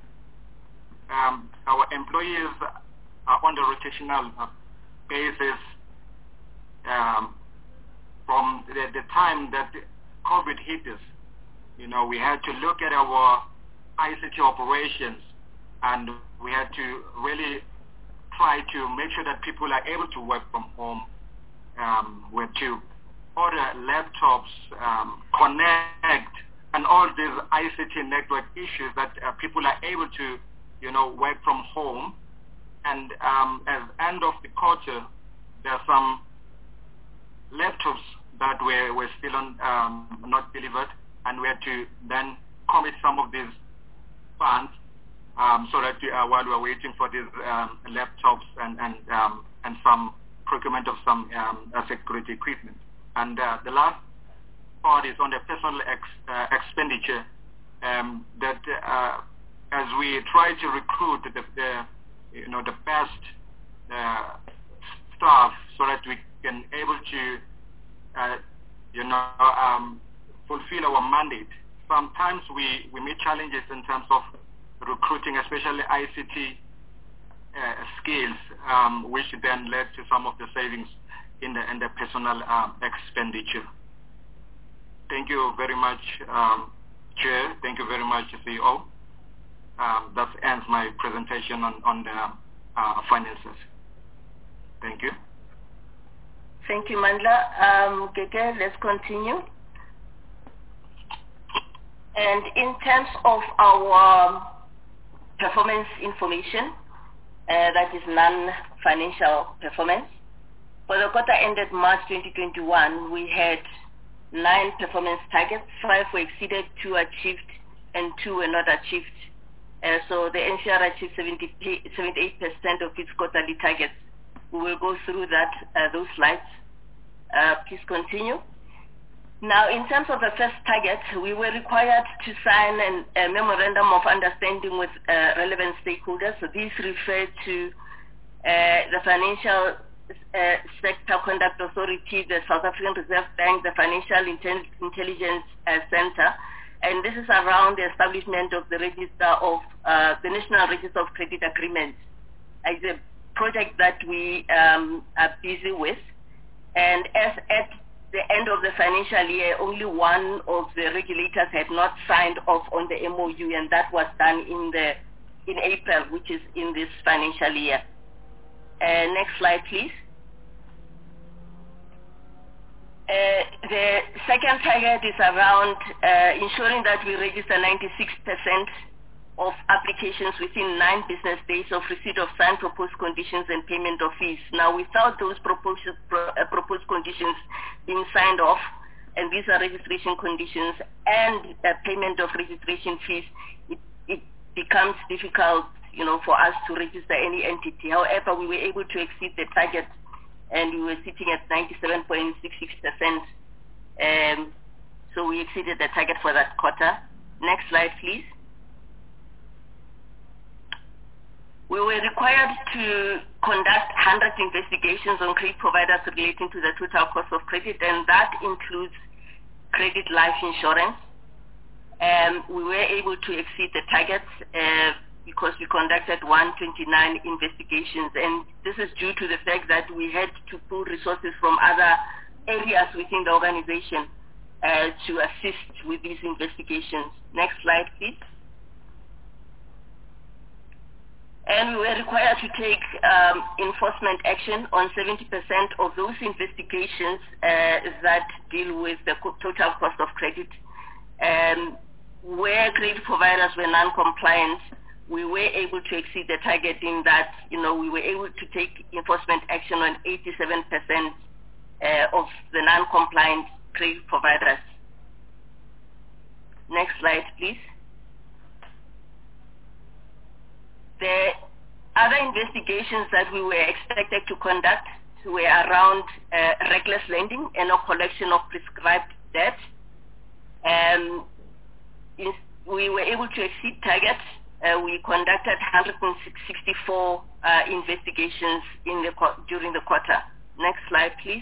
um, our employees are on the rotational uh, basis um, from the, the time that COVID hit us. You know, we had to look at our I C T operations, and we had to really try to make sure that people are able to work from home. Um, we had to order laptops, um, connect, and all these I C T network issues that uh, people are able to, you know, work from home. And um, as end of the quarter, there are some laptops that were, were still on, um, not delivered, and we had to then commit some of these funds um, so that uh, while we were waiting for these um, laptops and and, um, and some procurement of some um, uh, security equipment. And uh, the last part is on the personal ex, uh, expenditure, um, that uh, as we try to recruit the, the you know the best uh, staff so that we can able to uh, you know um, fulfill our mandate. Sometimes we, we meet challenges in terms of recruiting, especially I C T uh, skills, um, which then led to some of the savings in the, in the personal um, expenditure. Thank you very much, um, Chair. Thank you very much, C E O. Um, that ends my presentation on, on the uh, finances. Thank you. Thank you, Mandla. Um, Gege, let's continue. And in terms of our performance information, uh, that is non-financial performance, for the quarter ended March twenty twenty-one, we had nine performance targets, five were exceeded, two achieved, and two were not achieved. Uh, so the N C R achieved seventy-eight percent of its quarterly targets. We will go through that uh, those slides. Uh, please continue. Now, in terms of the first target, we were required to sign an, a memorandum of understanding with uh, relevant stakeholders. So these refer to uh, the Financial uh, Sector Conduct Authority, the South African Reserve Bank, the Financial Intel Intelligence uh, Center, and this is around the establishment of the register of uh, the National Register of Credit Agreements. It's a project that we um, are busy with, and as at the end of the financial year, only one of the regulators had not signed off on the M O U, and that was done in the in April, which is in this financial year. Uh, next slide, please. Uh, the second target is around uh, ensuring that we register ninety-six percent of applications within nine business days of receipt of signed proposed conditions and payment of fees. Now, without those proposed, pro, uh, proposed conditions being signed off, and these are registration conditions and uh, payment of registration fees, it, it becomes difficult, you know, for us to register any entity. However, we were able to exceed the target, and we were sitting at ninety-seven point six six percent. Um, so we exceeded the target for that quarter. Next slide, please. We were required to conduct one hundred investigations on credit providers relating to the total cost of credit, and that includes credit life insurance. Um, we were able to exceed the targets uh, because we conducted one hundred twenty-nine investigations, and this is due to the fact that we had to pull resources from other areas within the organization uh, to assist with these investigations. Next slide, please. And we were required to take um, enforcement action on seventy percent of those investigations uh, that deal with the total cost of credit. Um, where credit providers were non-compliant, we were able to exceed the target in that, you know, we were able to take enforcement action on eighty-seven percent uh, of the non-compliant credit providers. Next slide, please. The other investigations that we were expected to conduct were around uh, reckless lending and a collection of prescribed debt. Um, in, we were able to exceed targets. Uh, we conducted one hundred sixty-four uh, investigations in the during the quarter. Next slide, please.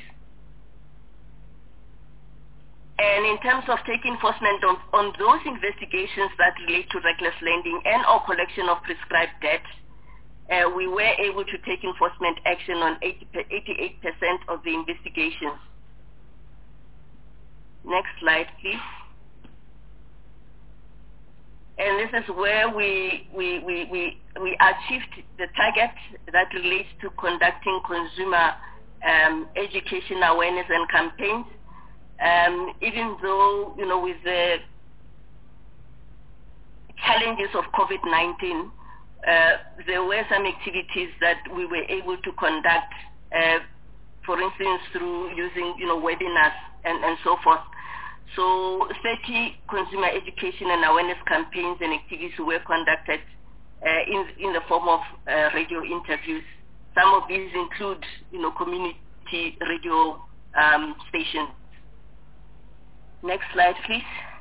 And in terms of taking enforcement on, on those investigations that relate to reckless lending and or collection of prescribed debt, uh, we were able to take enforcement action on eighty-eight percent of the investigations. Next slide, please. And this is where we, we, we, we, we achieved the target that relates to conducting consumer um, education awareness and campaigns. Um, even though, you know, with the challenges of COVID nineteen, uh, there were some activities that we were able to conduct, uh, for instance, through using, you know, webinars and, and so forth. So thirty consumer education and awareness campaigns and activities were conducted uh, in, in the form of uh, radio interviews. Some of these include, you know, community radio um, stations. Next slide, please.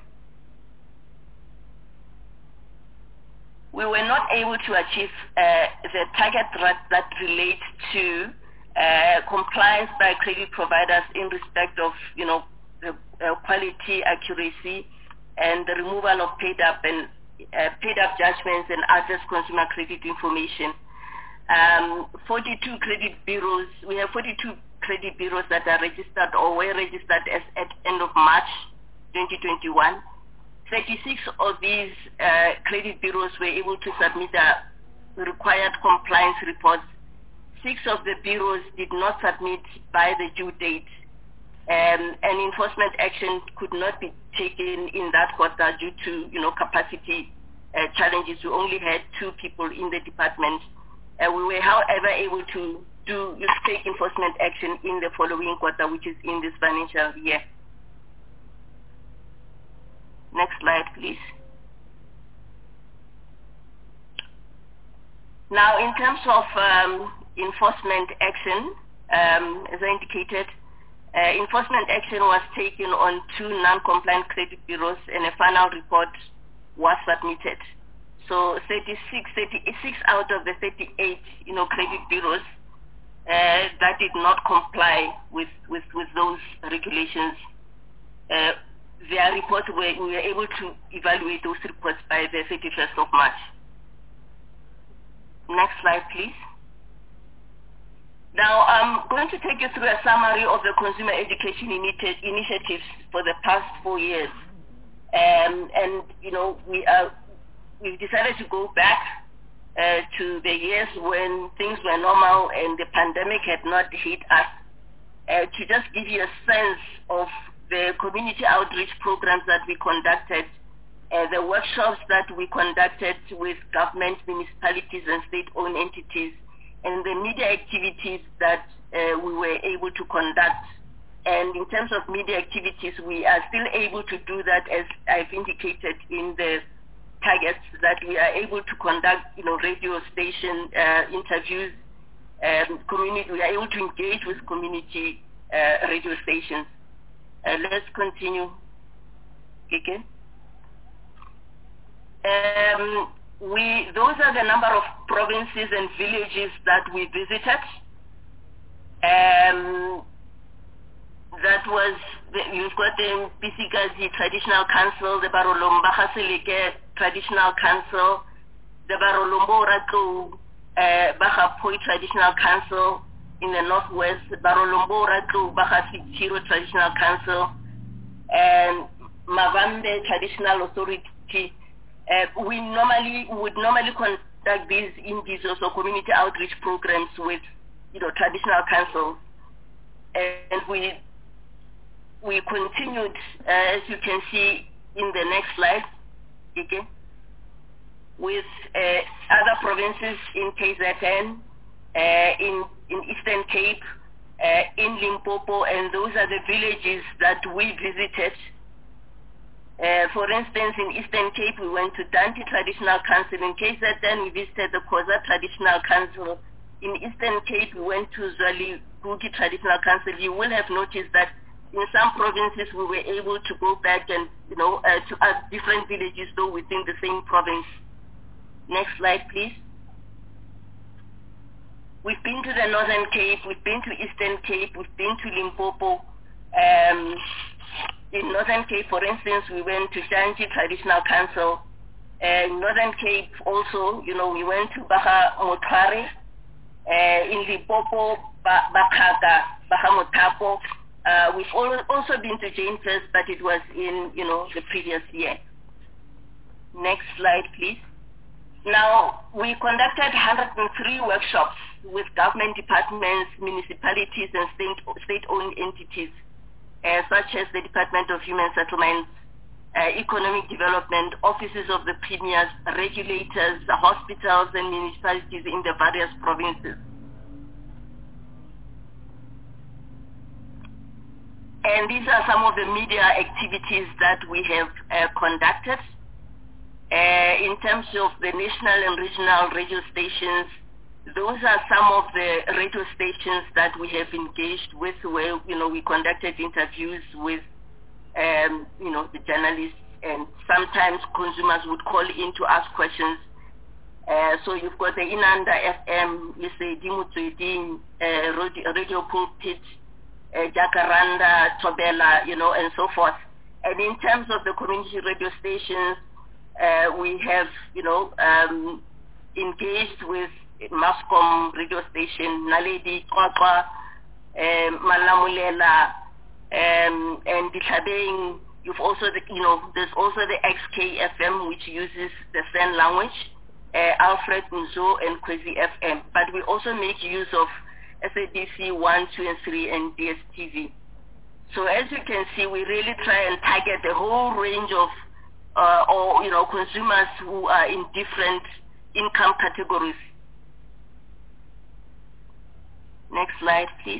We were not able to achieve uh, the target that, that relate to uh, compliance by credit providers in respect of, you know, the uh, quality, accuracy, and the removal of paid-up and uh, paid-up judgments and others consumer credit information. Um, forty-two credit bureaus. We have forty-two credit bureaus that are registered or were registered as at end of March twenty twenty-one. thirty-six of these uh, credit bureaus were able to submit the required compliance reports. Six of the bureaus did not submit by the due date, um, and enforcement action could not be taken in that quarter due to, you know, capacity uh, challenges. We only had two people in the department. Uh, we were, however, able to do take enforcement action in the following quarter, which is in this financial year. Next slide, please. Now, in terms of um, enforcement action, um, as I indicated. Uh, enforcement action was taken on two non-compliant credit bureaus and a final report was submitted. So thirty-six, thirty-six out of the thirty-eight, you know, credit bureaus uh, that did not comply with, with, with those regulations, uh, their report, were, we were able to evaluate those reports by the thirty-first of March. Next slide, please. Now, I'm going to take you through a summary of the consumer education initi initiatives for the past four years. Um, and, you know, we are, we've decided to go back uh, to the years when things were normal and the pandemic had not hit us, uh, to just give you a sense of the community outreach programs that we conducted, uh, the workshops that we conducted with government, municipalities, and state-owned entities, and the media activities that uh, we were able to conduct. And in terms of media activities, we are still able to do that, as I've indicated in the targets, that we are able to conduct, you know, radio station uh, interviews, and community, we are able to engage with community uh, radio stations. Uh, let's continue. Okay. Um, we, those are the number of provinces and villages that we visited. Um, that was, the, you've got the Pisikazi Traditional Council, the Barolomba Haseleke Traditional Council, the Barolombo Rako uh, Bahapoi Traditional Council in the Northwest, Barolombo Rako Bahasitiro Traditional Council, and Mavambe Traditional Authority. Uh, we normally would normally conduct these indigenous or community outreach programs with, you know, traditional councils, and we we continued, uh, as you can see in the next slide, okay, with uh, other provinces in K Z N, uh, in in Eastern Cape, uh, in Limpopo, and those are the villages that we visited. Uh, for instance, in Eastern Cape, we went to Dante Traditional Council. In K Z N, we visited the Khoza Traditional Council. In Eastern Cape, we went to Zwali Gugi Traditional Council. You will have noticed that in some provinces, we were able to go back and, you know, uh, to uh, different villages, though within the same province. Next slide, please. We've been to the Northern Cape, we've been to Eastern Cape, we've been to Limpopo. Um, in Northern Cape, for instance, we went to Shanti Traditional Council. Uh, in Northern Cape also, you know, we went to Baha Motware. Uh, in Limpopo, Bakaga, Baha Motapo. Uh, we've also been to Jane First, but it was in, you know, the previous year. Next slide, please. Now, we conducted one hundred three workshops with government departments, municipalities, and state-owned entities, uh, such as the Department of Human Settlements, uh, Economic Development, offices of the premiers, regulators, the hospitals, and municipalities in the various provinces. And these are some of the media activities that we have uh, conducted. Uh, in terms of the national and regional radio stations, those are some of the radio stations that we have engaged with, where, you know, we conducted interviews with, um, you know, the journalists, and sometimes consumers would call in to ask questions. Uh, so you've got the Inanda F M, you say Dimutuidin, uh, radio, radio Pulpit, uh, Jacaranda, Tobela, you know, and so forth. And in terms of the community radio stations, Uh, we have, you know, um, engaged with Mascom radio station, Naledi, Kwakwa, um, Malamulela, um, and Ditlhabeng. You've also, the, you know, there's also the X K F M, which uses the San language, uh, Alfred Nzo, and Kwezi F M. But we also make use of S A B C one, two, and three, and D S T V. So as you can see, we really try and target the whole range of Uh, or, you know, consumers who are in different income categories. Next slide, please.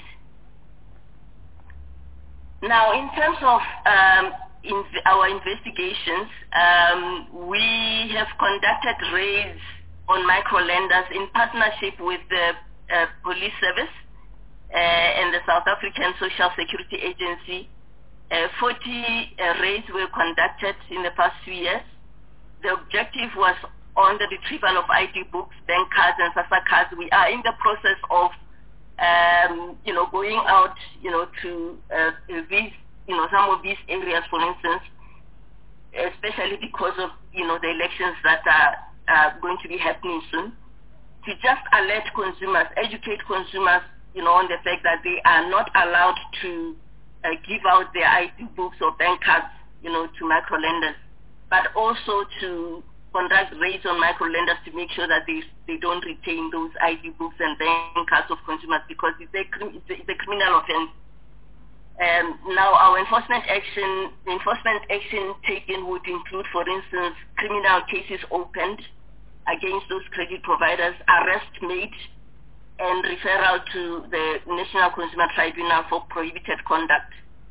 Now, in terms of um, in our investigations, um, we have conducted raids on microlenders in partnership with the uh, Police Service uh, and the South African Social Security Agency. Uh, forty uh, raids were conducted in the past few years. The objective was on the retrieval of I D books, bank cards, and SASSA cards. We are in the process of, um, you know, going out, you know, to uh, these, you know, some of these areas, for instance, especially because of, you know, the elections that are uh, going to be happening soon, to just alert consumers, educate consumers, you know, on the fact that they are not allowed to uh, give out their I D books or bank cards, you know, to microlenders, but also to conduct raids on microlenders to make sure that they they don't retain those I D books and bank cards of consumers, because it's a, it's a, it's a criminal offense. Um, now, our enforcement action, the enforcement action taken would include, for instance, criminal cases opened against those credit providers, arrest made, and referral to the National Consumer Tribunal for prohibited conduct.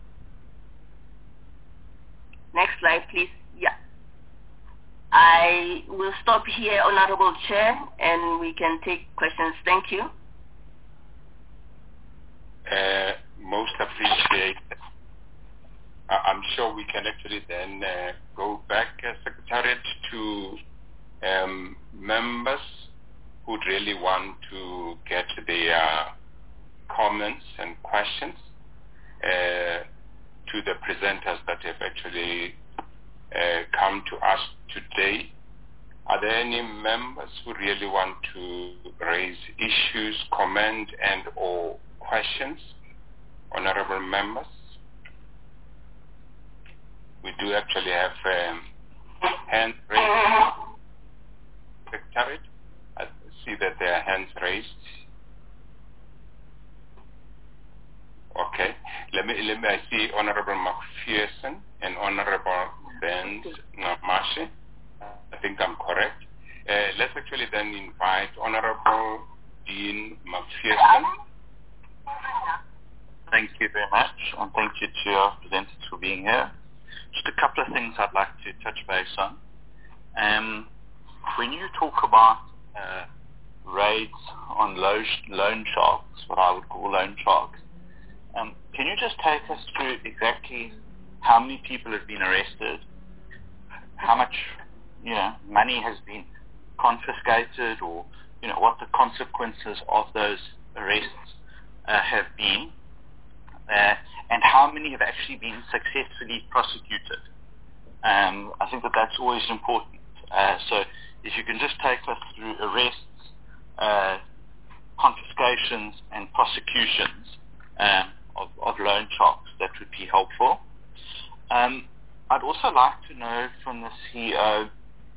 Next slide, please. Yeah. I will stop here, Honorable Chair, and we can take questions. Thank you. Uh, most appreciated. Uh, I'm sure we can actually then uh, go back, uh, Secretariat, to um, members who really want to get their comments and questions uh, to the presenters that have actually uh, come to us today. Are there any members who really want to raise issues, comment, and or questions? Honorable members, we do actually have um, hands raised. Secretariat, I see that there are hands raised. Okay, let me let me. I see Honorable McPherson and Honorable Benz Namashi. I think I'm correct. Uh, let's actually then invite Honorable Dean McPherson. Thank you very much, and thank you to our presenters for being here. Just a couple of things I'd like to touch base on. Um, when you talk about uh, raids on loan, loan sharks, what I would call loan sharks, um, can you just take us through exactly how many people have been arrested, how much, you know, money has been confiscated, or, you know, what the consequences of those arrests uh, have been? Uh, and how many have actually been successfully prosecuted. Um, I think that that's always important. Uh, so if you can just take us through arrests, uh, confiscations, and prosecutions um, of, of loan sharks, that would be helpful. Um, I'd also like to know from the C E O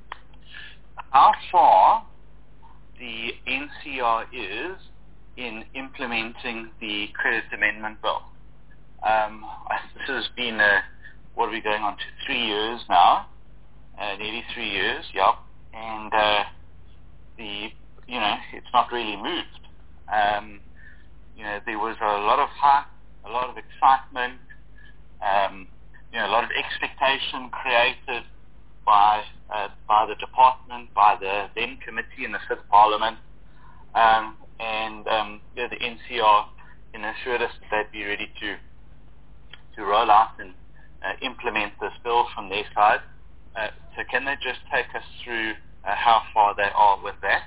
how far the N C R is in implementing the Credit Amendment Bill. Um, this has been, uh, what are we going on to, three years now, uh, nearly three years, yep, and uh, the, you know, it's not really moved. Um, you know, there was a lot of hype, a lot of excitement, um, you know, a lot of expectation created by uh, by the department, by the then committee in the fifth Parliament, um, and um, you know, the N C R, you know, assured us that they'd be ready to to roll out and uh, implement this bill from their side. Uh, so can they just take us through uh, how far they are with that?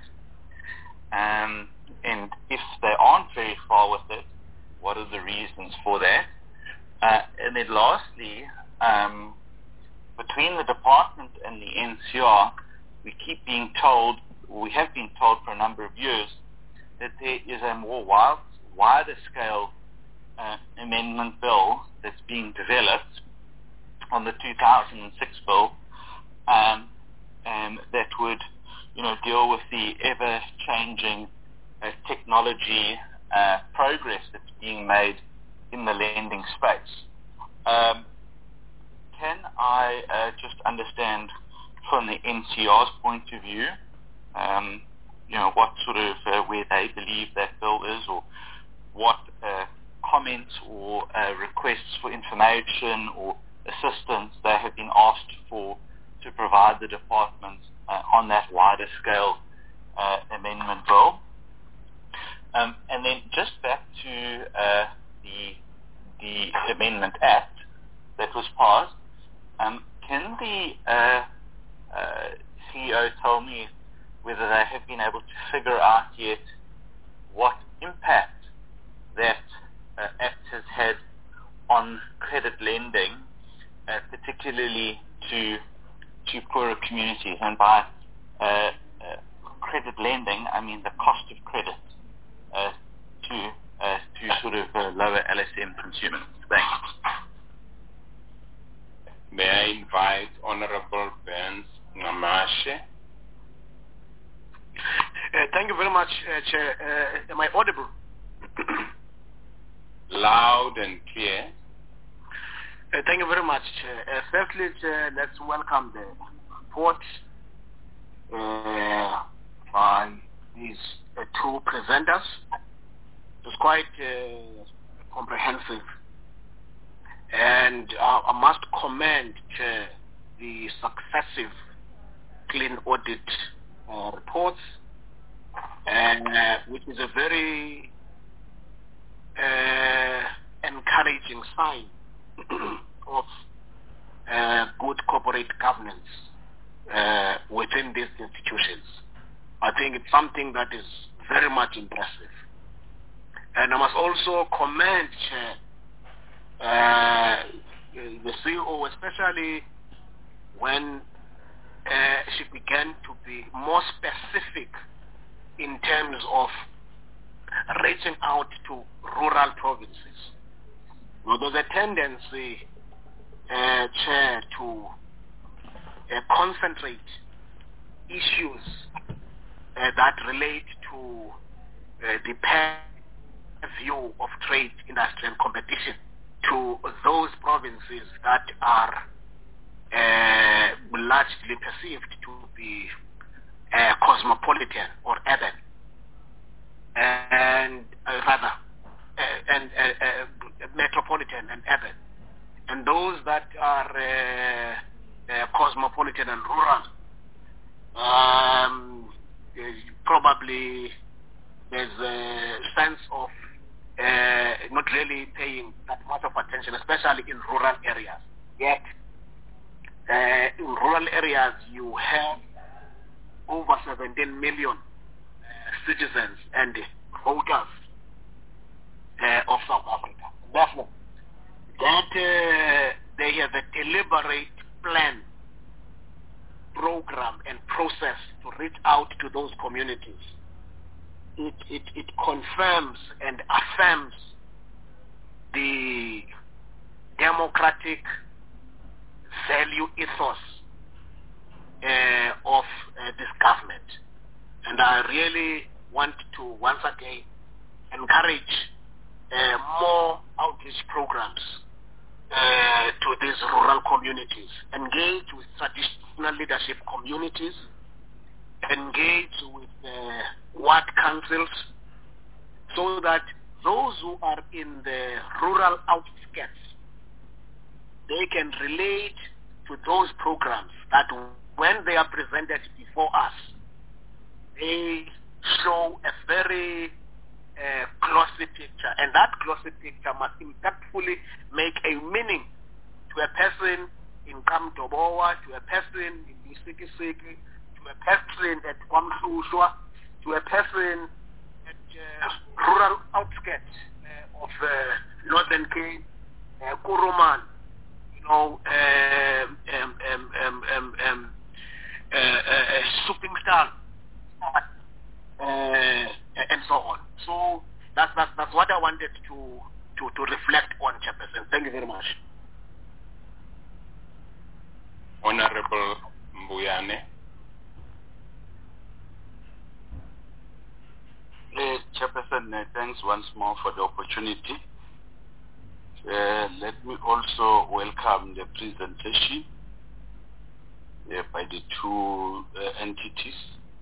Um, and if they aren't very far with it, what are the reasons for that? Uh, and then lastly, um, between the department and the N C R, we keep being told, we have been told for a number of years, that there is a more wild, wider scale uh, amendment bill that's being developed on the two thousand six bill um, um, that would, you know, deal with the ever-changing uh, technology uh, progress that's being made in the lending space. Um, can I uh, just understand from the N C R's point of view, um, you know, what sort of, uh, where they believe that bill is, or what uh, comments or uh, requests for information or assistance they have been asked for to provide the department uh, on that wider scale uh, amendment bill. Um, and then just back to uh, the the Amendment Act that was passed, um, can the uh, uh, C E O tell me whether they have been able to figure out yet what impact that uh, Act has had on credit lending, uh, particularly to to poorer communities? And by uh, uh, credit lending, I mean the cost of credit uh, to uh, to sort of uh, lower L S M consumers. Thanks. May I invite Honorable Burns Ngamashe? Uh, thank you very much, uh, Chair. Uh, am I audible? Loud and clear. Uh, thank you very much, Chair. Uh, firstly, Chair, let's welcome the report uh, by these uh, two presenters. It's quite uh, comprehensive. And uh, I must commend Chair, the successive clean audit uh, reports, and uh, which is a very uh, encouraging sign of uh, good corporate governance uh, within these institutions. I think it's something that is very much impressive. And I must also commend Chair, uh, the C E O, especially when uh, she began to be more specific in terms of reaching out to rural provinces. Well, there's a tendency, uh, Chair, to uh, concentrate issues uh, that relate to uh, the view of trade, industry, and competition to those provinces that are uh, largely perceived to be uh, cosmopolitan or urban, and uh, rather, uh, and uh, uh, metropolitan and urban, and those that are uh, uh, cosmopolitan and rural, um, probably there's a sense of uh, not really paying that much of attention, especially in rural areas. Yet, uh, in rural areas, you have over seventeen million uh, citizens and voters uh, of South Africa. Therefore, that uh, they have a deliberate plan, program, and process to reach out to those communities. It, it, it confirms and affirms the democratic value ethos uh, of uh, this government. And I really want to once again encourage uh, more outreach programs uh, to these rural communities, engage with traditional leadership communities, engage with uh, ward councils, so that those who are in the rural outskirts, they can relate to those programs that when they are presented before us, they show a very uh, glossy picture, and that glossy picture must impactfully make a meaning to a person in Kamtobowa, to a person in Isikisiki, to a person at Kwamsushwa, to a person at uh, rural outskirts uh, of uh, Northern Cape, uh, Kuruman, you know, um, um, um, um, um, um, uh, uh, Suppingstal, uh, and so on. So that's, that's, that's what I wanted to, to, to reflect on, Chairperson. Thank you very much. Honorable Mbuyane. Uh, Chairperson, uh, thanks once more for the opportunity. Uh, let me also welcome the presentation uh, by the two uh, entities.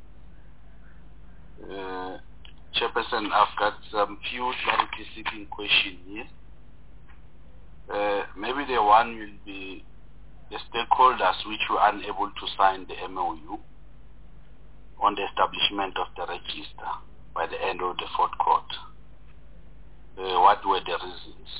Uh, Chairperson, I've got some few clarity-seeking questions here. Uh, maybe the one will be the stakeholders which were unable to sign the M O U on the establishment of the register. by the end of the fourth quarter. Uh, what were the reasons?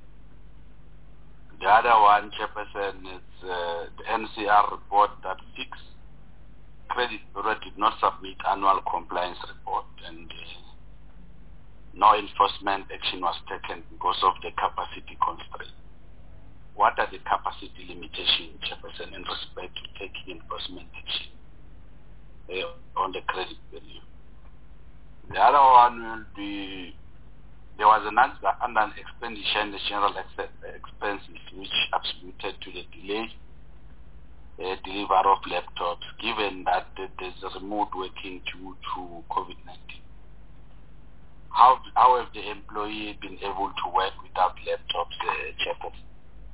The other one, Chairperson, is uh, the N C R report that six credit bureaus did not submit annual compliance report, and uh, no enforcement action was taken because of the capacity constraint. What are the capacity limitations, Chairperson, in respect to taking enforcement action uh, on the credit bureau? The other one will be, there was an under expenditure in the general expenses which attributed to the delay uh, delivery of laptops, given that there's a remote working due to COVID nineteen. How, how have the employee been able to work without laptops, uh, Chairperson?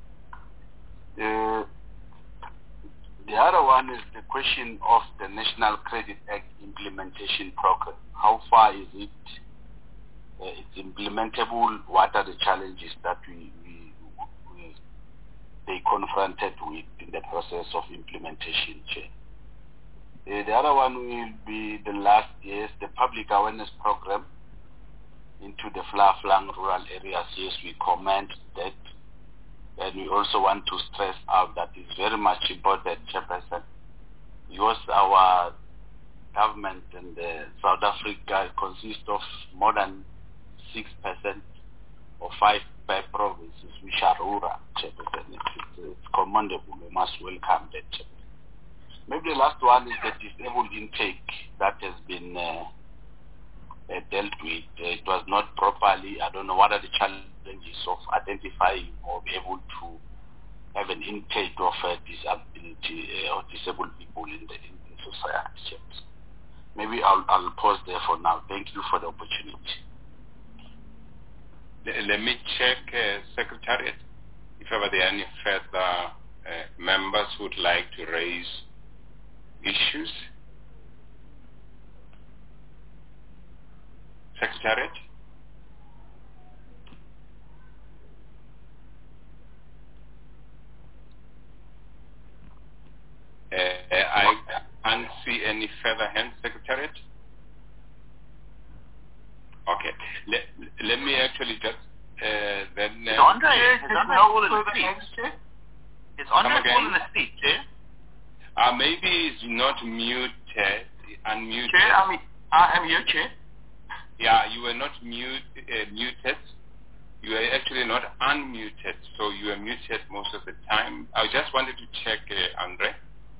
Uh, the other one is the question of the National Credit Act implementation program. How far is it? Uh, it's implementable. What are the challenges that we, we, we they confronted with in the process of implementation? Uh, the other one will be the last years, the public awareness program into the far-flung rural areas. Yes, we comment that. And we also want to stress out that it's very much important, Chairperson, because our government in the South Africa consists of more than six percent or five per provinces which are rural, Chairperson. It's, it's commendable. We must welcome that, Chairperson. Maybe the last one is the disabled intake that has been uh, uh, dealt with. Uh, it was not properly, I don't know what are the challenges of identifying or be able to have an intake of uh, disability uh, or disabled people in the in, in society. Maybe I'll, I'll pause there for now. Thank you for the opportunity. Let me check, uh, Secretariat, if ever there are any further uh, members who would like to raise issues. Secretariat? Uh, I can't see any further hands, Secretariat. Okay. Let, let me actually just uh, then... Uh, is Andre, is Andre all in the speech? Is Andre all in the speech, eh? Uh, maybe it's not muted, unmuted. Chair, I'm, I'm here, Chair. Yeah, you were not mute, uh, muted. You were actually not unmuted, so you were muted most of the time. I just wanted to check, uh, Andre.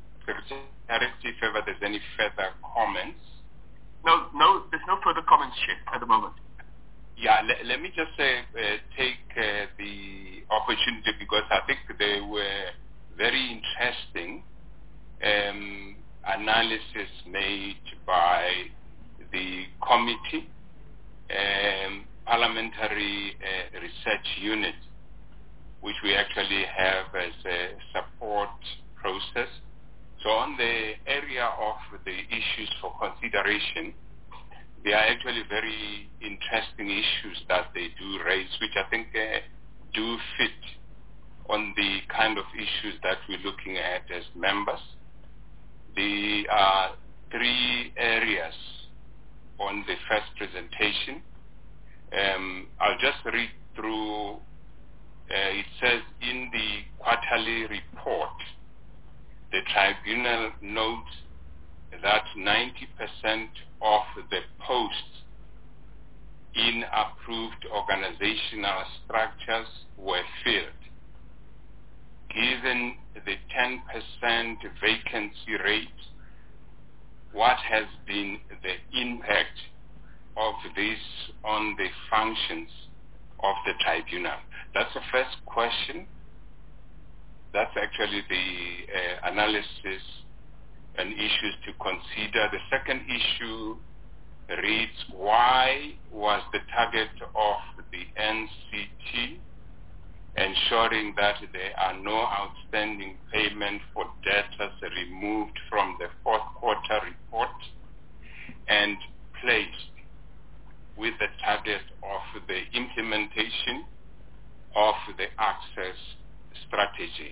If ever there's any further comments. No, no, there's no further comments, Chair, at the moment. Yeah, le- let me just uh, uh, take uh, the opportunity because I think they were very interesting um, analysis made by the committee, um, parliamentary uh, research unit, which we actually have as a support process. So on the area of the issues for consideration, they are actually very interesting issues that they do raise, which I think uh, do fit on the kind of issues that we're looking at as members. There are three areas on the first presentation. Um, I'll just read through. Uh, it says in the quarterly report, the tribunal notes that ninety percent of the posts in approved organizational structures were filled. Given the ten percent vacancy rate, what has been the impact of this on the functions of the tribunal? That's the first question. That's actually the uh, analysis and issues to consider. The second issue reads, why was the target of the N C T ensuring that there are no outstanding payment for debtors removed from the fourth quarter report and placed with the target of the implementation of the access strategy?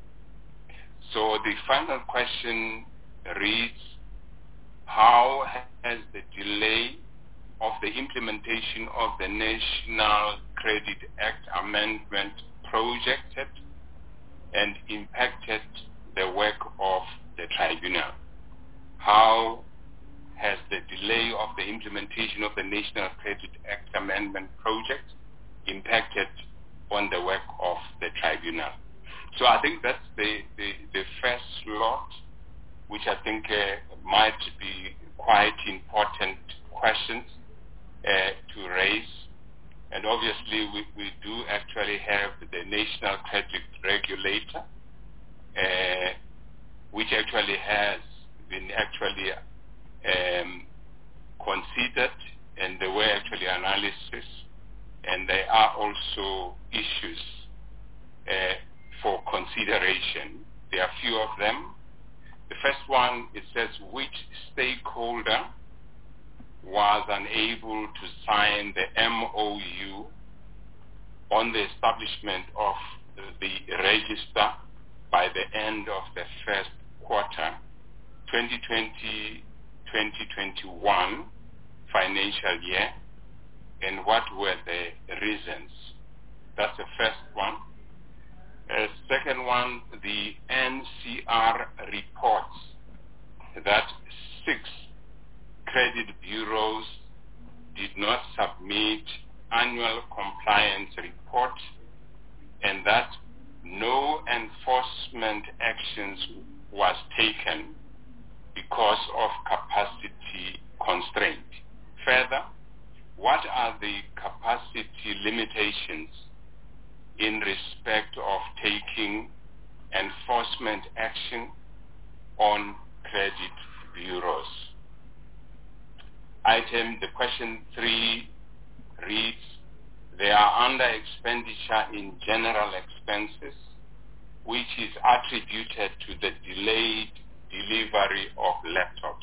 So the final question reads, how has the delay of the implementation of the National Credit Act amendment projected and impacted the work of the tribunal? How has the delay of the implementation of the National Credit Act amendment project impacted on the work of the tribunal? So I think that's the, the, the first lot, which I think uh, might be quite important questions uh, to raise. And obviously we, we do actually have the National Credit Regulator, uh, which actually has been actually um, considered, and there were actually analysis, and there are also issues uh, for consideration. There are few of them. The first one, it says which stakeholder was unable to sign the M O U on the establishment of the register by the end of the first quarter twenty twenty to twenty twenty-one financial year, and what were the reasons? That's the first one. Uh, second one, the N C R reports that six credit bureaus did not submit annual compliance reports, and that no enforcement actions was taken because of capacity constraint. Further, what are the capacity limitations in respect of taking enforcement action on credit bureaus? Item, the question three reads, they are under expenditure in general expenses, which is attributed to the delayed delivery of laptops.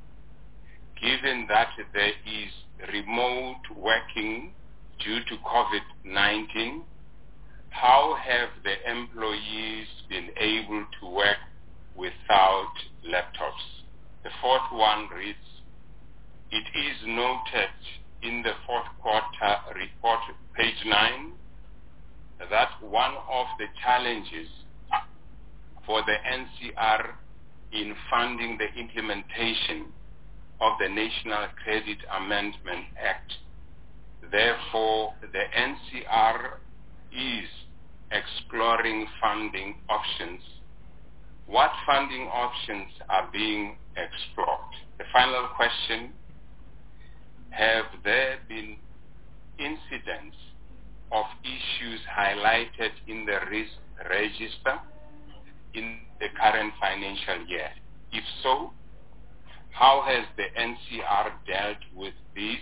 Given that there is remote working due to COVID nineteen, how have the employees been able to work without laptops? The fourth one reads, it is noted in the fourth quarter report, page nine, that one of the challenges for the N C R in funding the implementation of the National Credit Amendment Act. Therefore, the N C R is exploring funding options. What funding options are being explored? The final question, have there been incidents of issues highlighted in the risk register in the current financial year? If so, how has the N C R dealt with this,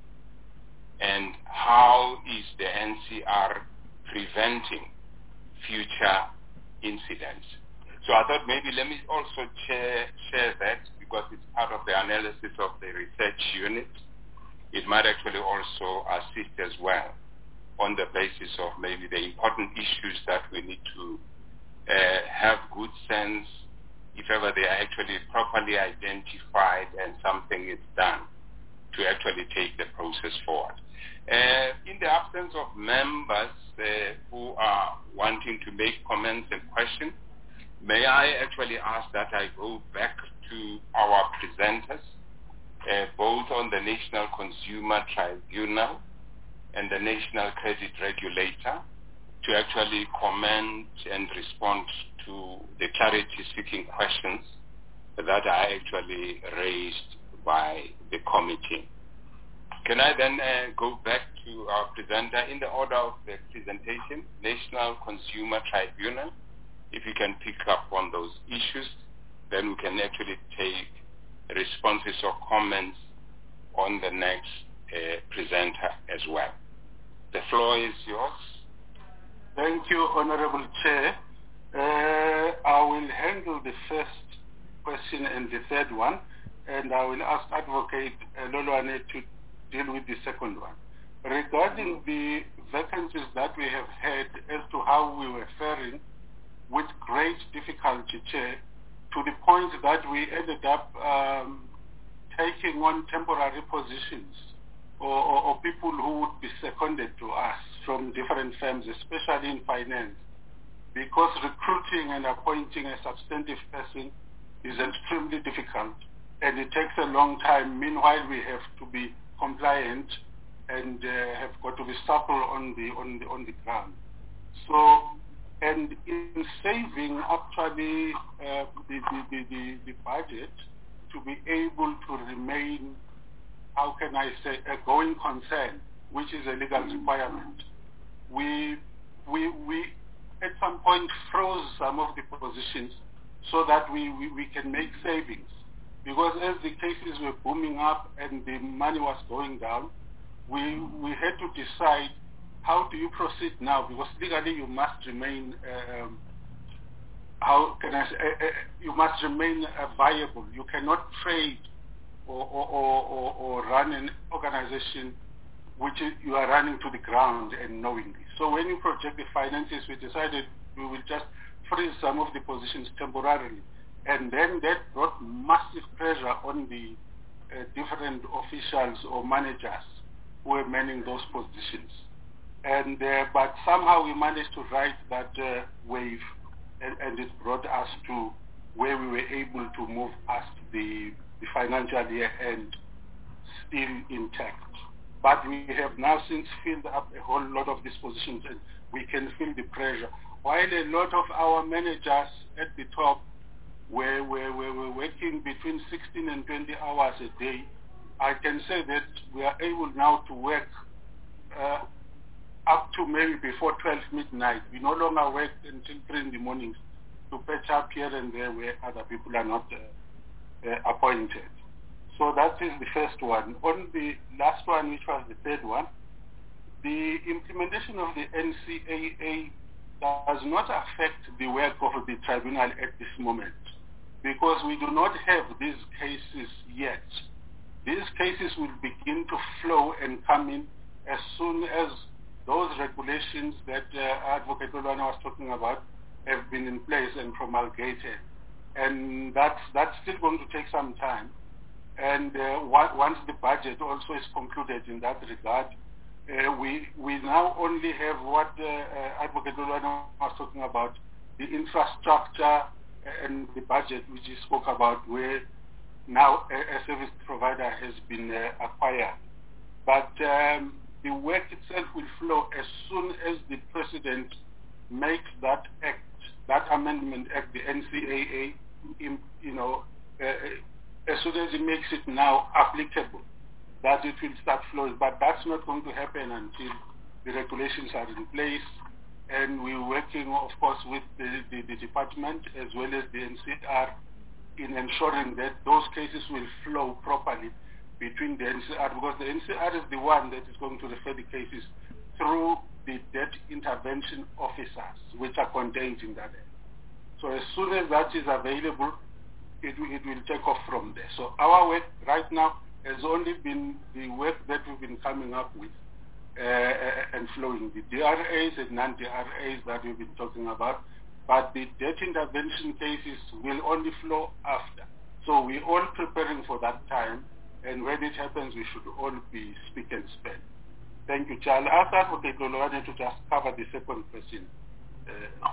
and how is the N C R preventing future incidents? So I thought maybe let me also share, share that, because it's part of the analysis of the research unit. It might actually also assist as well on the basis of maybe the important issues that we need to uh, have good sense if ever they are actually properly identified and something is done to actually take the process forward. Uh, in the absence of members uh, who are wanting to make comments and questions, may I actually ask that I go back to our presenters, uh, both on the National Consumer Tribunal and the National Credit Regulator, to actually comment and respond to the clarity-seeking questions that are actually raised by the committee. Can I then uh, go back to our presenter in the order of the presentation, National Consumer Tribunal? If you can pick up on those issues, then we can actually take responses or comments on the next uh, presenter as well. The floor is yours. Thank you, Honorable Chair. Uh, I will handle the first question and the third one, and I will ask Advocate uh, Lolwane to deal with the second one. Regarding the vacancies that we have had as to how we were faring, with great difficulty, Chair, to the point that we ended up um, taking on temporary positions or, or, or people who would be seconded to us from different firms, especially in finance, because recruiting and appointing a substantive person is extremely difficult, and it takes a long time. Meanwhile, we have to be compliant and uh, have got to be supple on the on the on the ground. So, and in saving actually uh, the, the, the, the, the budget to be able to remain, how can I say, a going concern, which is a legal requirement, we we we at some point froze some of the positions so that we, we, we can make savings. Because as the cases were booming up and the money was going down, we we had to decide how do you proceed now, because legally you must remain, um, how can I say, uh, uh, you must remain uh, viable. You cannot trade or, or, or, or, or run an organization which you are running to the ground and knowingly. So when you project the finances, we decided we will just freeze some of the positions temporarily. And then that brought massive pressure on the uh, different officials or managers who were manning those positions. And uh, but somehow we managed to ride that uh, wave, and, and it brought us to where we were able to move past the, the financial year end still intact. But we have now since filled up a whole lot of these positions, and we can feel the pressure. While a lot of our managers at the top were, were, were, were working between sixteen and twenty hours a day, I can say that we are able now to work uh, up to maybe before twelve midnight. We no longer work until three in the mornings to patch up here and there where other people are not uh, uh, appointed. So that is the first one. On the last one, which was the third one, the implementation of the N C A A does not affect the work of the tribunal at this moment, because we do not have these cases yet. These cases will begin to flow and come in as soon as those regulations that uh, Advocate Lolwane was talking about have been in place and promulgated. And that's, that's still going to take some time. And uh, once the budget also is concluded in that regard, uh, we we now only have what uh, uh, Advocate Lolwane was talking about, the infrastructure and the budget which he spoke about, where now a, a service provider has been uh, acquired. But um, the work itself will flow as soon as the President makes that act, that amendment act, the N C A A, in, you know, uh, as soon as he makes it now applicable, that it will start flowing. But that's not going to happen until the regulations are in place. And we're working, of course, with the, the, the department as well as the N C R in ensuring that those cases will flow properly between the N C R, because the N C R is the one that is going to refer the cases through the debt intervention officers, which are contained in that area. So as soon as that is available, it, it will take off from there. So our work right now has only been the work that we've been coming up with uh, and flowing, the D R As and non-D R As that we've been talking about, but the debt intervention cases will only flow after. So we're all preparing for that time, and when it happens, we should all be speak and spend. Thank you, Charles. I'll ask Advocate Lolwane to just cover the second question. Uh,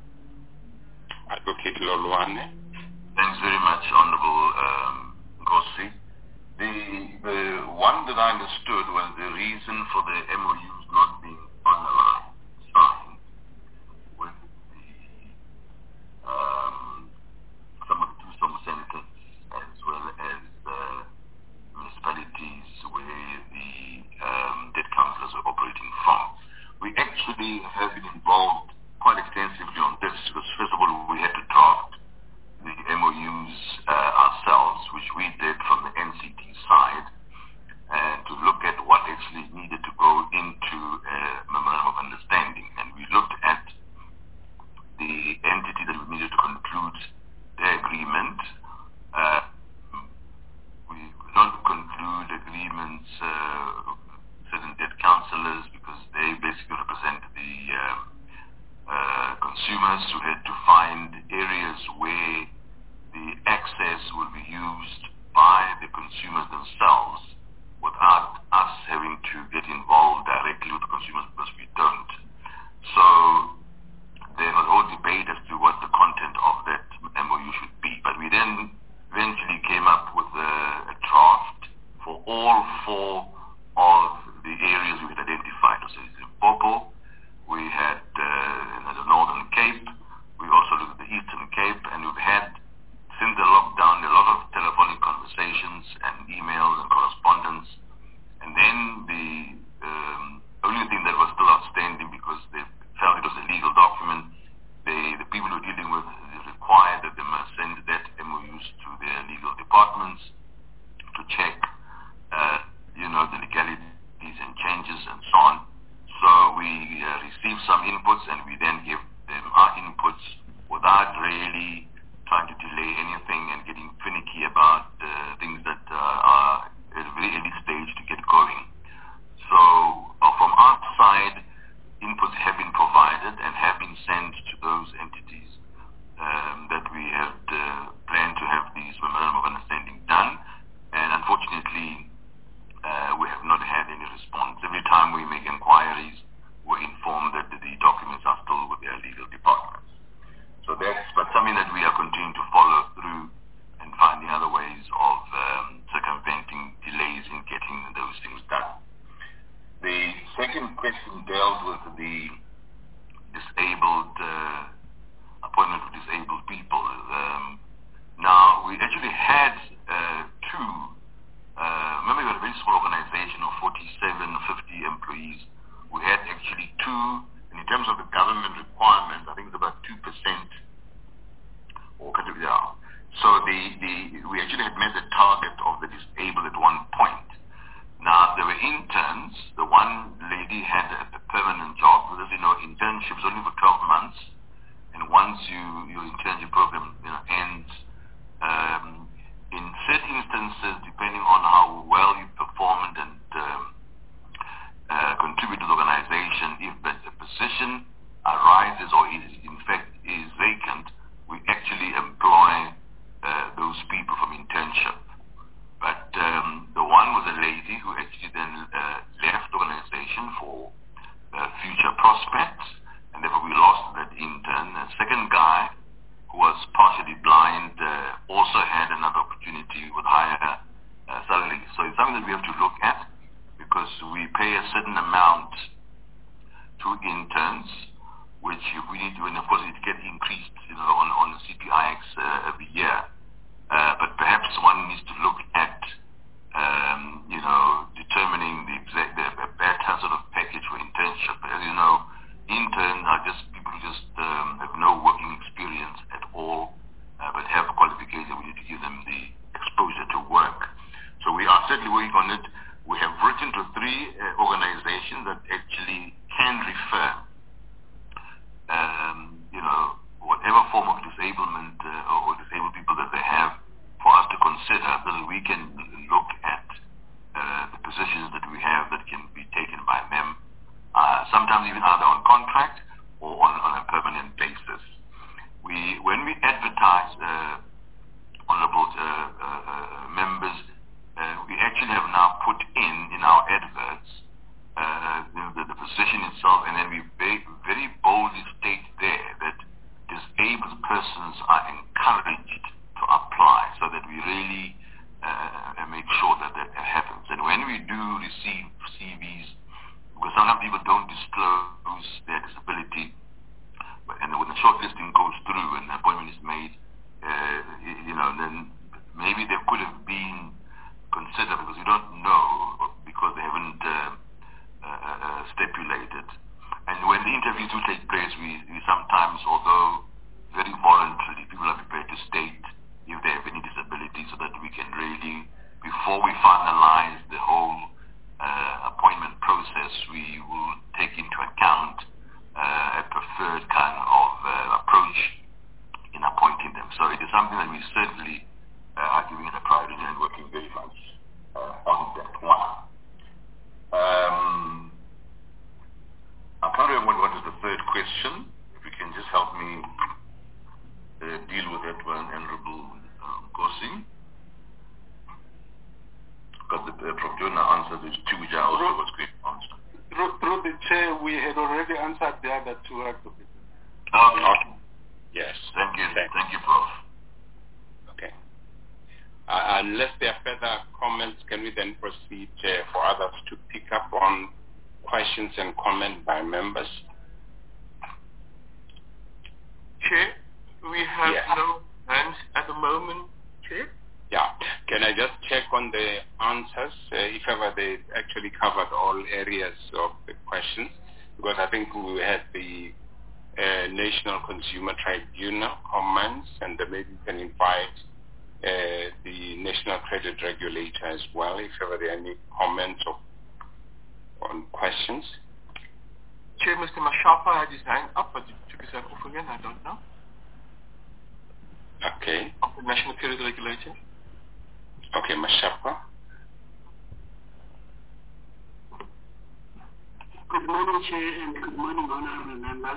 Advocate Lolwane. Thanks very much, Honorable um, Gossi. The, the one that I understood was the reason for the M O Us not being finalized, signed, with the um, some of the two some centers as well as uh, municipalities where the um, debt councillors were operating from. We actually have been involved quite extensively on this because, first of all, we had to draft the M O Us uh, ourselves, which we did from the N C T side, and to look at what actually needed to go into a memorandum of understanding. And we looked at the entity that we needed to conclude the agreement. Uh, we don't conclude agreements uh, certain debt councillors because they basically represent the uh, uh, consumers who had to find areas where the access will be used by the consumers themselves without us having to get involved directly with the consumers because we don't. So there was a whole debate as to what the content of that M O U should be. But we then eventually came up with a, a draft for all four of the areas we had identified. So it's Limpopo, we had uh, the Northern Cape, we also looked at the Eastern Cape, and we've had, since the lockdown, a lot of telephonic conversations and emails and correspondence. And then the um, only thing that was still outstanding, because they felt it was a legal document, they, the people who were dealing with it required that they must send that M O Us to their legal departments to check, uh, you know, the legalities and changes and so on. So we uh, received some inputs, and we then gave them our inputs without really trying to delay anything and getting finicky about uh, things that uh, are at a very early stage to get going. So uh, from our side, inputs have been provided and have been sent to those entities um, that we had uh, planned to have these memorandum of understanding done. And unfortunately, uh, we have not had any response. Every time we make inquiries, we're informed that the documents are still with their legal departments. So that's but something that we are continuing to follow through and finding other ways of um, circumventing delays in getting those things done. The second question dealt with the disabled uh, appointment of disabled people. Um, now, we actually had uh, two, uh, remember we had a very small organization of forty-seven, fifty employees. We had actually two, and in terms of the government requirement, I think it's about two percent. Or yeah. So the, the we actually had met the target of the disabled at one point. Now, there were interns. The one lady had a, a permanent job. Because, you know, internships only for twelve months. And once you, your internship program you know, ends, um, in certain instances, depending on how well you performed and um, uh, contribute to the organization, if a position arises or is, in fact, is vacant, we actually employ uh, those people from internship. But um, the one was a lady who actually then uh, left the organization for uh, future prospects, and therefore we lost that intern. The second guy, who was partially blind, uh, also had another opportunity with higher uh, salary. So it's something that we have to look at, because we pay a certain amount to interns, which we need to, and of course it gets increased, you know, on, on the C P I X uh, every year. Uh, but perhaps one needs to look at, um, you know, determining the exact, the, the better sort of package for internship. As you know, interns are just people who just um, have no working experience at all, uh, but have qualifications. We need to give them the exposure to work. So we are certainly working on it. We have written to three uh, organizations that actually can refer, um, you know, whatever form of disablement uh, or disabled people that they have, for us to consider, so that we can look at uh, the positions that we have that can be taken by them, uh, sometimes even either on contract or on, on a permanent basis. We, when we advertise, uh, honorable uh, uh, members, uh, we actually have now put in, in our adverts, uh, the, the position itself, and then we very, very boldly state there that disabled persons are encouraged to apply, so that we really uh, make sure that that happens. And when we do receive C Vs, because sometimes people don't disclose their disability, and when the shortlisting goes through and the appointment is made, uh, you know, then maybe they could have been considered, because we don't know, because they haven't uh, uh, stipulated. And when the interviews do take place, we, we sometimes, although very voluntarily, people are prepared to state if they have any disability, so that we can really, before we finalize the whole uh, appointment process, we will take into account uh, a preferred kind of uh, approach in appointing them. So it is something that we certainly uh, are giving it a priority and working very much uh, on that one. Um, I can't remember what was the third question. If you can just help me uh, deal with that one, Honorable um, Kosi. Because uh, Professor Jonah answered answer these two which I also was going to answer. Through, through the chair, we had already answered the other two advocates. Okay. Okay. Yes. Thank you. Thanks. Thank you, Prof. Okay. Uh, unless there are further comments, can we then proceed uh, for others to pick up on questions and comment by members? Chair, we have yes. no hands at the moment, Chair. Yeah. Can I just check on the answers, uh, if ever they actually covered all areas of the questions? Because I think we had the uh, National Consumer Tribunal comments, and then maybe you can invite uh, the National Credit Regulator as well, if ever there are any comments or on questions. Chair, Mister Mashapa had his hand up, but he took his hand off again. I don't know. Okay. Of the National Credit Regulator. Okay, Mashapa. Good morning, Chair, and good morning, honorable members.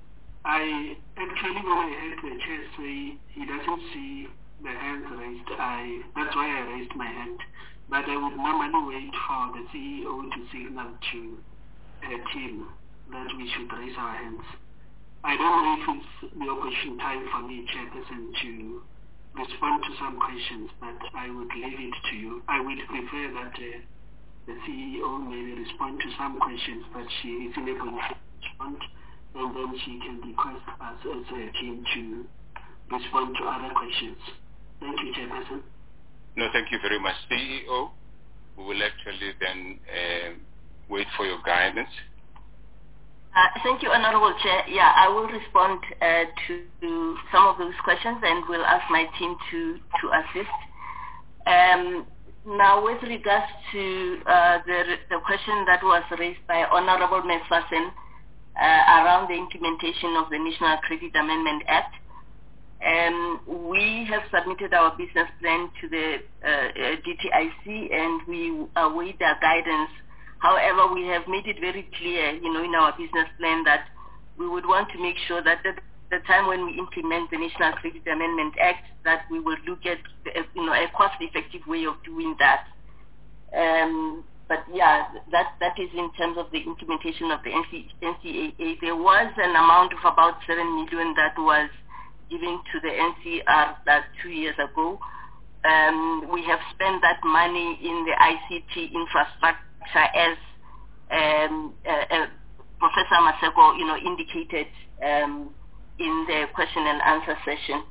I actually, when I heard the Chair say he doesn't see the hands raised, I that's why I raised my hand. But I would normally wait for the C E O to signal to a team that we should raise our hands. I don't know if it's the opportune time for me, Chairperson, to respond to some questions, but I would leave it to you. I would prefer that uh, the C E O maybe respond to some questions that she is in a position to respond, and then she can request us as a team to respond to other questions. Thank you, Chairperson. No, thank you very much, C E O. We will actually then uh, wait for your guidance. Uh, thank you, Honorable Chair. Yeah, I will respond uh, to, to some of those questions and will ask my team to, to assist. Um, now, with regards to uh, the, the question that was raised by Honorable McPherson uh, around the implementation of the National Credit Amendment Act, um, we have submitted our business plan to the uh, D T I C and we await their guidance. However, we have made it very clear, you know, in our business plan that we would want to make sure that at the time when we implement the National Credit Amendment Act, that we will look at, you know, a cost-effective way of doing that. Um, but yeah, that that is in terms of the implementation of the N C A A. There was an amount of about seven million that was given to the N C R that two years ago. Um, we have spent that money in the I C T infrastructure, as um, uh, uh, Professor Maseko, you know, indicated um, in the question and answer session.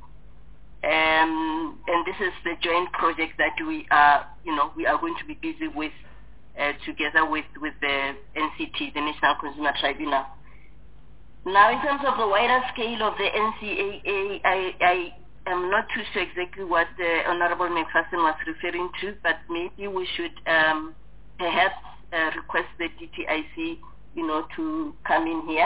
Um, and this is the joint project that we are, you know, we are going to be busy with uh, together with, with the N C T, the National Consumer Tribunal. Now, in terms of the wider scale of the N C A A, I, I am not too sure exactly what the Honorable McPherson was referring to, but maybe we should um, perhaps uh, request the D T I C, you know, to come in here.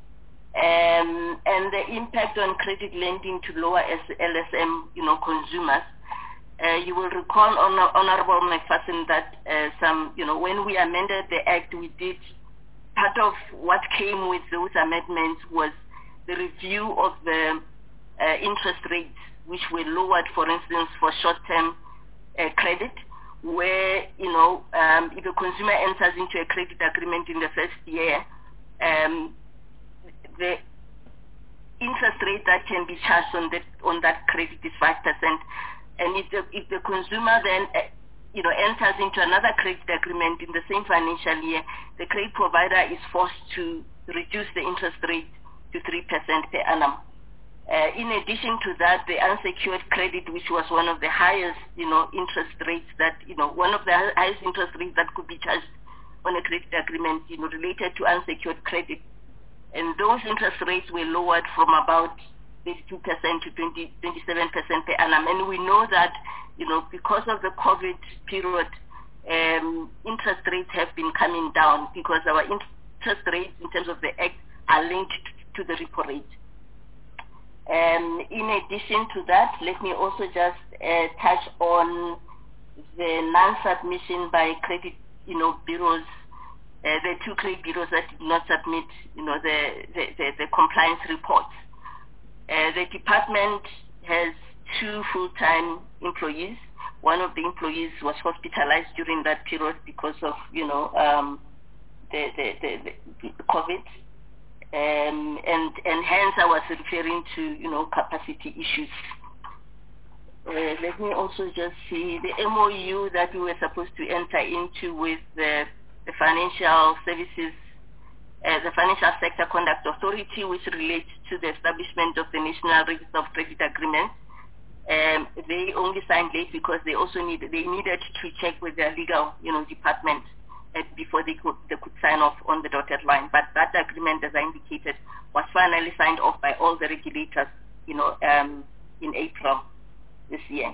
Um, and the impact on credit lending to lower L S M, you know, consumers. Uh, you will recall, Honor, Honorable McPherson, that uh, some, you know, when we amended the Act, we did, part of what came with those amendments was the review of the uh, interest rates, which were lowered, for instance, for short-term uh, credit, where, you know, um, if a consumer enters into a credit agreement in the first year, um, the interest rate that can be charged on that on that credit is five percent, and if the if the consumer then uh, you know enters into another credit agreement in the same financial year, the credit provider is forced to reduce the interest rate to three percent per annum. Uh, in addition to that, the unsecured credit, which was one of the highest, you know, interest rates that, you know, one of the highest interest rates that could be charged on a credit agreement, you know, related to unsecured credit. And those interest rates were lowered from about thirty-two percent to twenty, twenty-seven percent per annum. And we know that, you know, because of the COVID period, um, interest rates have been coming down because our interest rates in terms of the Act are linked to the repo rate. Um, in addition to that, let me also just uh, touch on the non-submission by credit, you know, bureaus. Uh, the two credit bureaus that did not submit, you know, the, the, the, the compliance reports. Uh, the department has two full-time employees, one of the employees was hospitalized during that period because of, you know, um, the, the, the, the COVID. Um, and, and hence I was referring to, you know, capacity issues. Uh, let me also just see the M O U that we were supposed to enter into with the, the financial services, uh, the Financial Sector Conduct Authority, which relates to the establishment of the National Register of Credit Agreements. Um, they only signed late because they also need, they needed to check with their legal, you know, department uh, before they could, they could sign off on the dotted line. But that agreement, as I indicated, was finally signed off by all the regulators, you know, um, in April this year.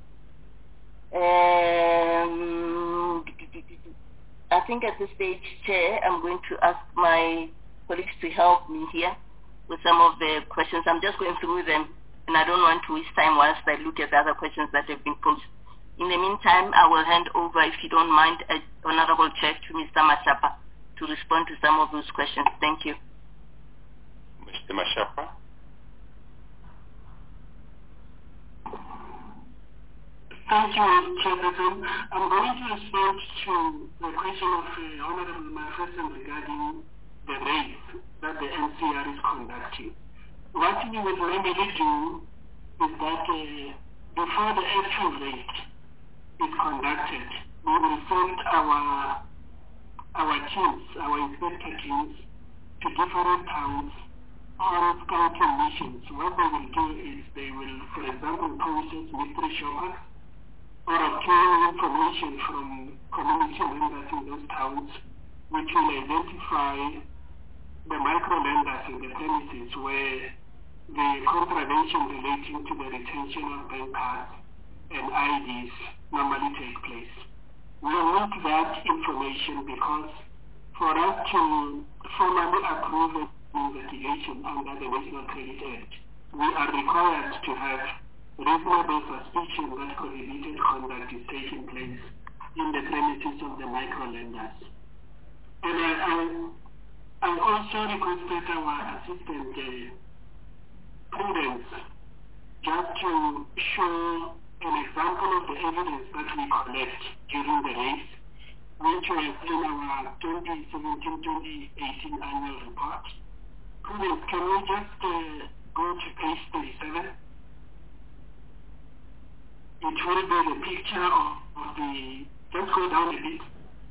Um, I think at this stage, Chair, I'm going to ask my colleagues to help me here with some of the questions. I'm just going through them, and I don't want to waste time whilst I look at the other questions that have been posed. In the meantime, I will hand over, if you don't mind, uh, Honorable Chair, to Mister Mashapa to respond to some of those questions. Thank you. Mister Mashapa. Thank you, Chairperson. I'm going to respond to the question of uh, Honorable Macpherson regarding the raids that the N C R is conducting. What we would normally do is that uh, before the actual raid is conducted, we will send our our teams, our inspector teams, to different towns on scouting missions. What they will do is they will, for example, process mystery shoppers or obtain information from community members in those towns, which will identify the micro-lenders in the premises where the contravention relating to the retention of bank cards and I Ds normally take place. We need that information because for us to formally approve an investigation under the National Credit Act, we are required to have reasonable suspicion that prohibited conduct is taking place in the premises of the micro-lenders. And I, I, I also requested our assistant uh, Prudence just to show an example of the evidence that we collect during the race, which was in our twenty seventeen twenty eighteen annual report. Prudence, can we just uh, go to page thirty-seven? It will be the picture of, of the, just go down a bit,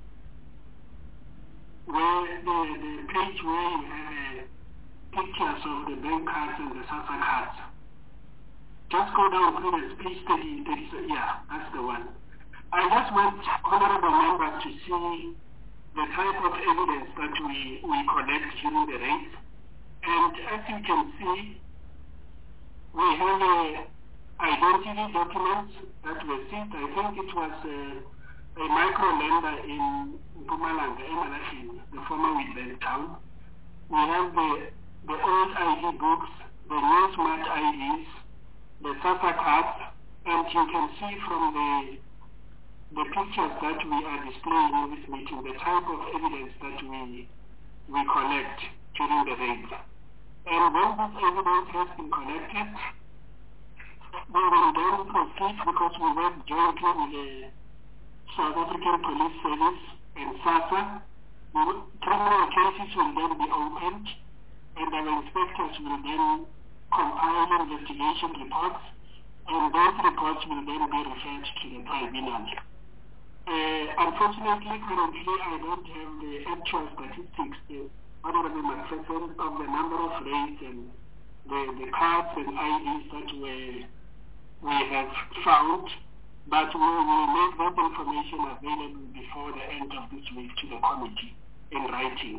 where the, the page where you have uh, pictures of the bank cards and the SASSA cards. Just go down to the page thirty, thirty, yeah, that's the one. I just want honorable members to see the type of evidence that we, we collect during the raid. And as you can see, we have a identity documents that were seized. I think it was a, a micro-lender in Mpumalanga, Emalafini, the former Witbank town. We have the, the old I D books, the new smart I Ds, the SASSA cards, and you can see from the, the pictures that we are displaying in this meeting, the type of evidence that we, we collect during the raid. And when this evidence has been collected, we will then proceed because we work jointly with the South African Police Service and SASSA. Criminal cases will then be opened and our inspectors will then compile investigation reports and those reports will then be referred to the tribunal. Uh, unfortunately, currently I don't have the actual statistics, the Honorable Macpherson, of the number of raids and the, the cards and I Ds that were we have found, but we will make that information available before the end of this week to the committee in writing.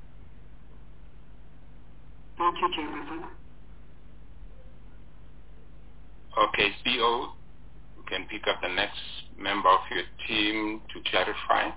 Thank you, Chairperson. Okay, C O, you can pick up the next member of your team to clarify.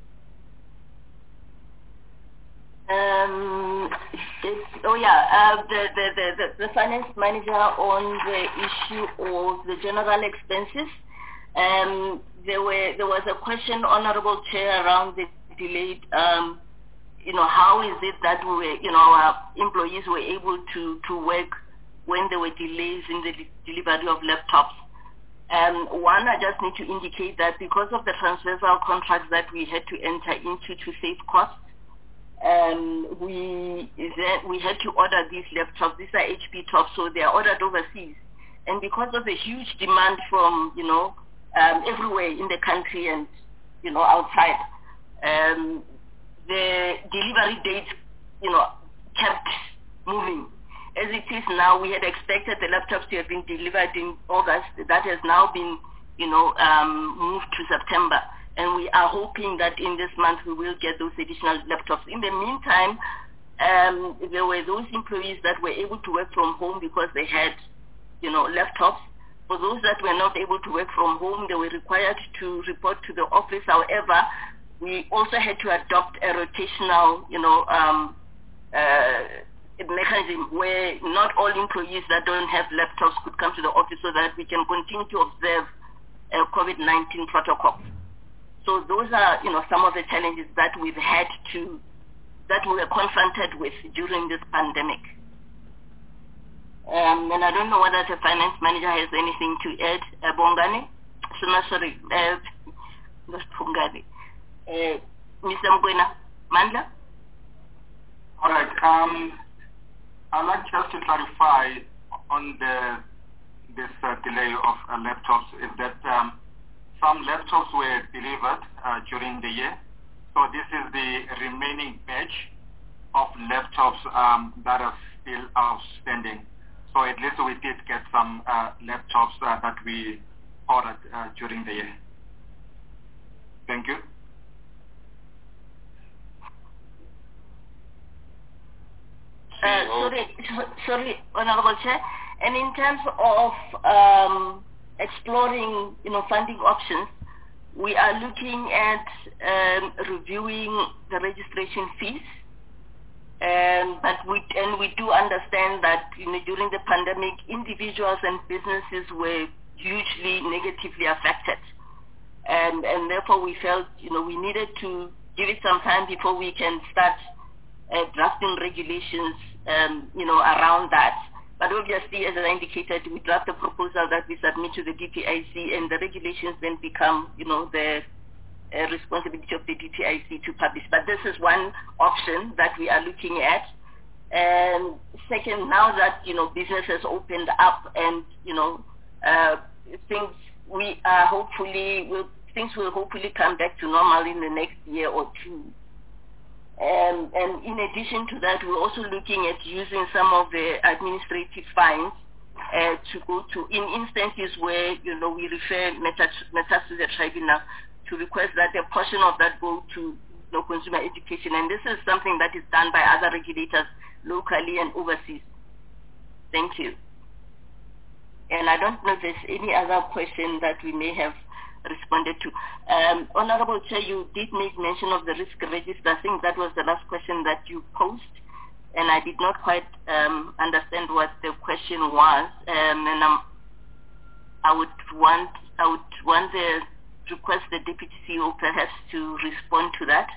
Um, oh yeah, uh, the, the, the, the finance manager on the issue of the general expenses. Um, there were there was a question, Honorable Chair, around the delayed. Um, you know, how is it that we were, you know, our employees were able to to work when there were delays in the de- delivery of laptops? Um, one, I just need to indicate that because of the transversal contracts that we had to enter into to save costs, um, we then we had to order these laptops. These are H P tops, so they are ordered overseas. And because of the huge demand from, you know, um, everywhere in the country and, you know, outside, um, the delivery dates, you know, kept moving. As it is now, we had expected the laptops to have been delivered in August. That has now been, you know, um, moved to September. And we are hoping that in this month we will get those additional laptops. In the meantime, um, there were those employees that were able to work from home because they had, you know, laptops. For those that were not able to work from home, they were required to report to the office. However, we also had to adopt a rotational, you know, um, uh, mechanism where not all employees that don't have laptops could come to the office so that we can continue to observe uh, COVID nineteen protocol. So those are, you know, some of the challenges that we've had to, that we were confronted with during this pandemic. Um, and I don't know whether the finance manager has anything to add. Uh, Bongani? So, no, sorry. Uh, Bongani. Uh, Mister Mkwena, Mandla? All right. Um, I'd like just to clarify on the this uh, delay of uh, laptops is that um, some laptops were delivered uh, during the year. So this is the remaining batch of laptops um, that are still outstanding. So at least we did get some uh, laptops uh, that we ordered uh, during the year. Thank you. Uh, sorry, sorry, Honorable Chair. And in terms of um, exploring, you know, funding options, we are looking at um, reviewing the registration fees. Um, but we and we do understand that, you know, during the pandemic, individuals and businesses were hugely negatively affected, and and therefore we felt, you know, we needed to give it some time before we can start uh, drafting regulations, um, you know, around that. But obviously, as I indicated, we draft a proposal that we submit to the D T I C, and the regulations then become, you know, the uh, responsibility of the D T I C to publish. But this is one option that we are looking at. And second, now that, you know, business has opened up and, you know, uh, things we are hopefully will things will hopefully come back to normal in the next year or two. Um, and in addition to that, we're also looking at using some of the administrative fines uh, to go to, in instances where, you know, we refer matters, matters to the tribunal, to request that a portion of that go to, you know, consumer education. And this is something that is done by other regulators locally and overseas. Thank you. And I don't know if there's any other question that we may have responded to. Um, Honorable Chair, you did make mention of the risk register. I think that was the last question that you posed, and I did not quite um, understand what the question was. Um, and um, I would want, I would want the request the Deputy C E O perhaps to respond to that.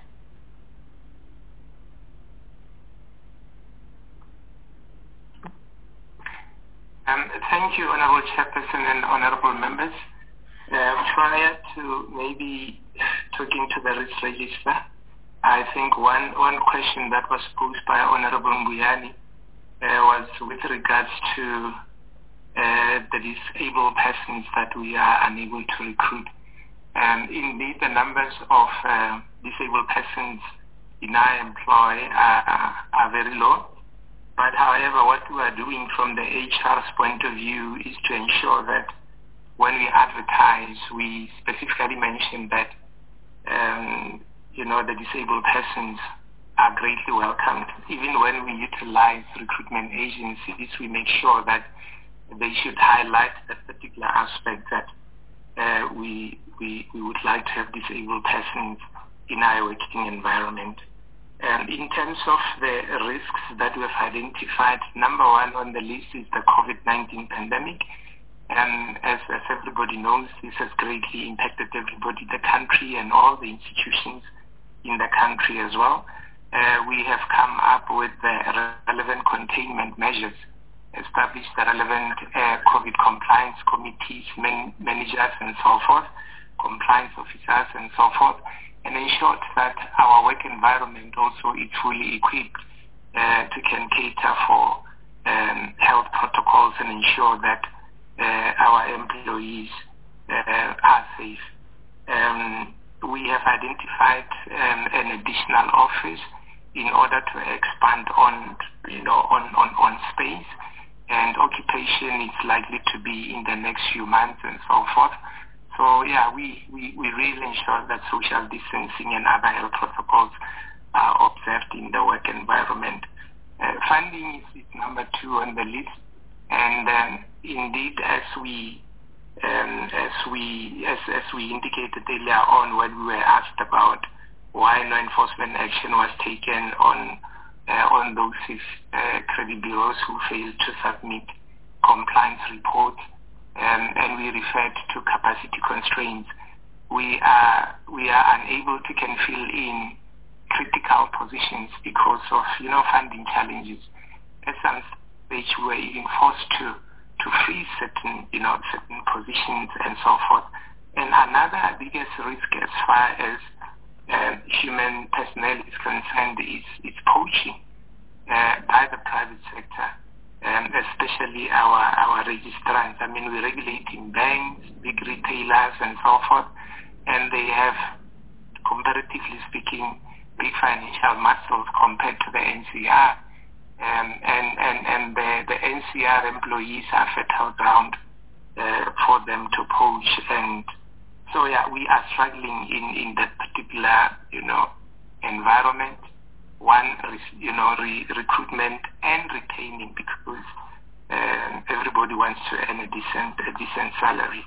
Um, thank you, Honorable Chairperson and Honorable Members. Uh, prior to maybe talking to the risk register, I think one, one question that was posed by Honorable Mbuyani uh, was with regards to uh, the disabled persons that we are unable to recruit. And indeed, the numbers of uh, disabled persons in our employ are, are very low. But however, what we are doing from the H R's point of view is to ensure that when we advertise, we specifically mention that, um, you know, the disabled persons are greatly welcomed. Even when we utilize recruitment agencies, we make sure that they should highlight that particular aspect that uh, we, we, we would like to have disabled persons in our working environment. And in terms of the risks that we have identified, number one on the list is the COVID nineteen pandemic. And as, as everybody knows, this has greatly impacted everybody, the country and all the institutions in the country as well. Uh, we have come up with the relevant containment measures established the relevant uh, COVID compliance committees, man- managers and so forth, compliance officers and so forth, and ensured that our work environment also is fully equipped uh, to can cater for um, health protocols and ensure that uh, our employees uh, are safe. Um, we have identified um, an additional office in order to expand on, you know, on, on, on space, and occupation is likely to be in the next few months and so forth. So yeah, we, we, we really ensure that social distancing and other health protocols are observed in the work environment. Uh, funding is, is number two on the list, and um, indeed, as we um, as we as, as we indicated earlier on when we were asked about why no enforcement action was taken on uh, on those six uh, credit bureaus who failed to submit compliance reports, um, and we referred to capacity constraints. We are we are unable to can fill in critical positions because of you know funding challenges. At some stage, we were even forced to to freeze certain you know certain positions and so forth. And another biggest risk as far as uh, human personnel is concerned is is poaching uh, by the private sector, um, especially our our registrants. I mean, we're regulating banks, big retailers, and so forth, and they have, comparatively speaking, big financial muscles compared to the N C R. Um, and and, and the, the N C R employees are fertile ground uh, for them to poach. And so, yeah, we are struggling in, in that particular, you know, environment. One, you know, re- recruitment and retaining, because uh, everybody wants to earn a decent, a decent salary.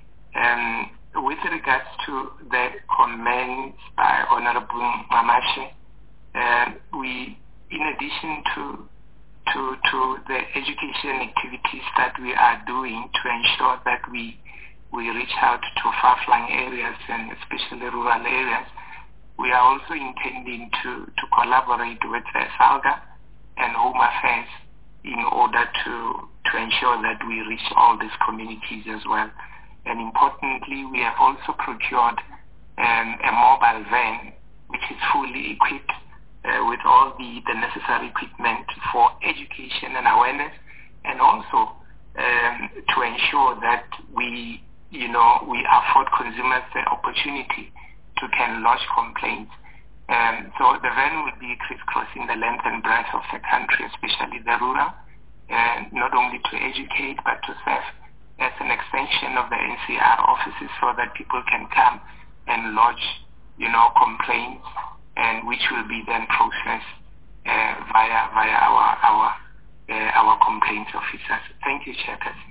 Um, with regards to the comments by Honorable Mamashe, uh, we, in addition to, to, to the education activities that we are doing to ensure that we, we reach out to far-flung areas and especially rural areas, we are also intending to, to collaborate with uh, SALGA and Home Affairs in order to, to ensure that we reach all these communities as well. And importantly, we have also procured um, a mobile van which is fully equipped uh, with all the, the necessary equipment for education and awareness, and also um, to ensure that we, you know, we afford consumers the opportunity to can lodge complaints. Um, so the van will be crisscrossing the length and breadth of the country, especially the rural, and not only to educate but to serve as an extension of the N C R offices so that people can come and lodge, you know, complaints, and which will be then processed uh, via via our our uh, our complaints officers. Thank you, Chairperson.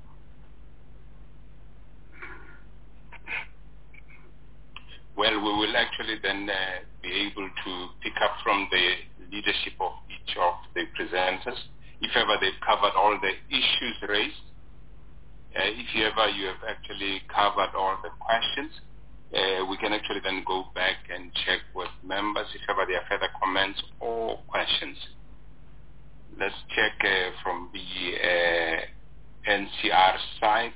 Well, we will actually then uh, be able to pick up from the leadership of each of the presenters, if ever they've covered all the issues raised. Uh, if ever you have actually covered all the questions, uh, we can actually then go back and check with members if ever there are further comments or questions. Let's check uh, from the uh, N C R side.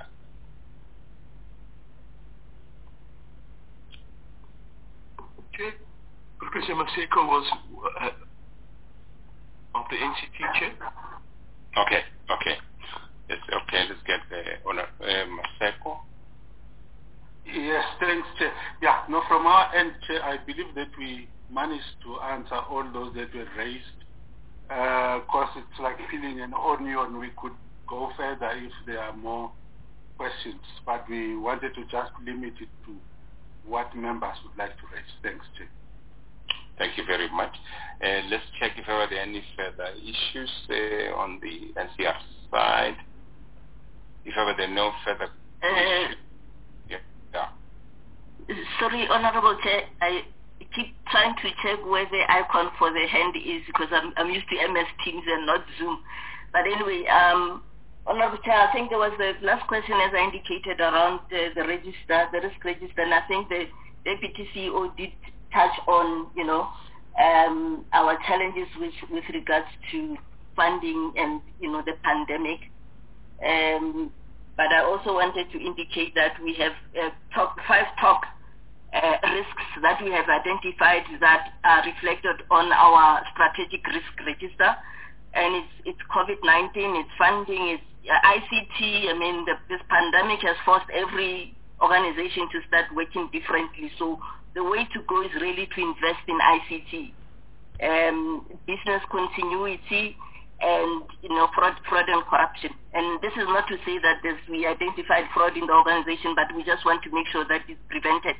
Okay. Professor Maseko was uh, of the N C T chair. Okay, okay. Yes, okay, let's get uh, Honor uh, Maseko. Yes, thanks, Chair. Yeah, no, from our end, Chair, I believe that we managed to answer all those that were raised. Of uh, course, it's like peeling an onion. We could go further if there are more questions, but we wanted to just limit it to what members would like to raise. Thanks, Chair. Thank you very much. Uh, let's check if there are any further issues uh, on the N C R side. If ever there are no further uh, issues. Yeah. yeah. Sorry, Honorable Chair, I keep trying to check where the icon for the hand is because I'm, I'm used to M S Teams and not Zoom. But anyway, um, Honorable Chair, I think there was the last question, as I indicated, around the, the register, the risk register, and I think the Deputy C E O did touch on, you know, um, our challenges with, with regards to funding and, you know, the pandemic. Um, but I also wanted to indicate that we have uh, top, five top uh, risks that we have identified that are reflected on our strategic risk register. And it's, it's COVID nineteen, it's funding, it's I C T. I mean, the, this pandemic has forced every organization to start working differently. So the way to go is really to invest in I C T, um, business continuity, and, you know, fraud, fraud and corruption. And this is not to say that there's, we identified fraud in the organization, but we just want to make sure that it's prevented.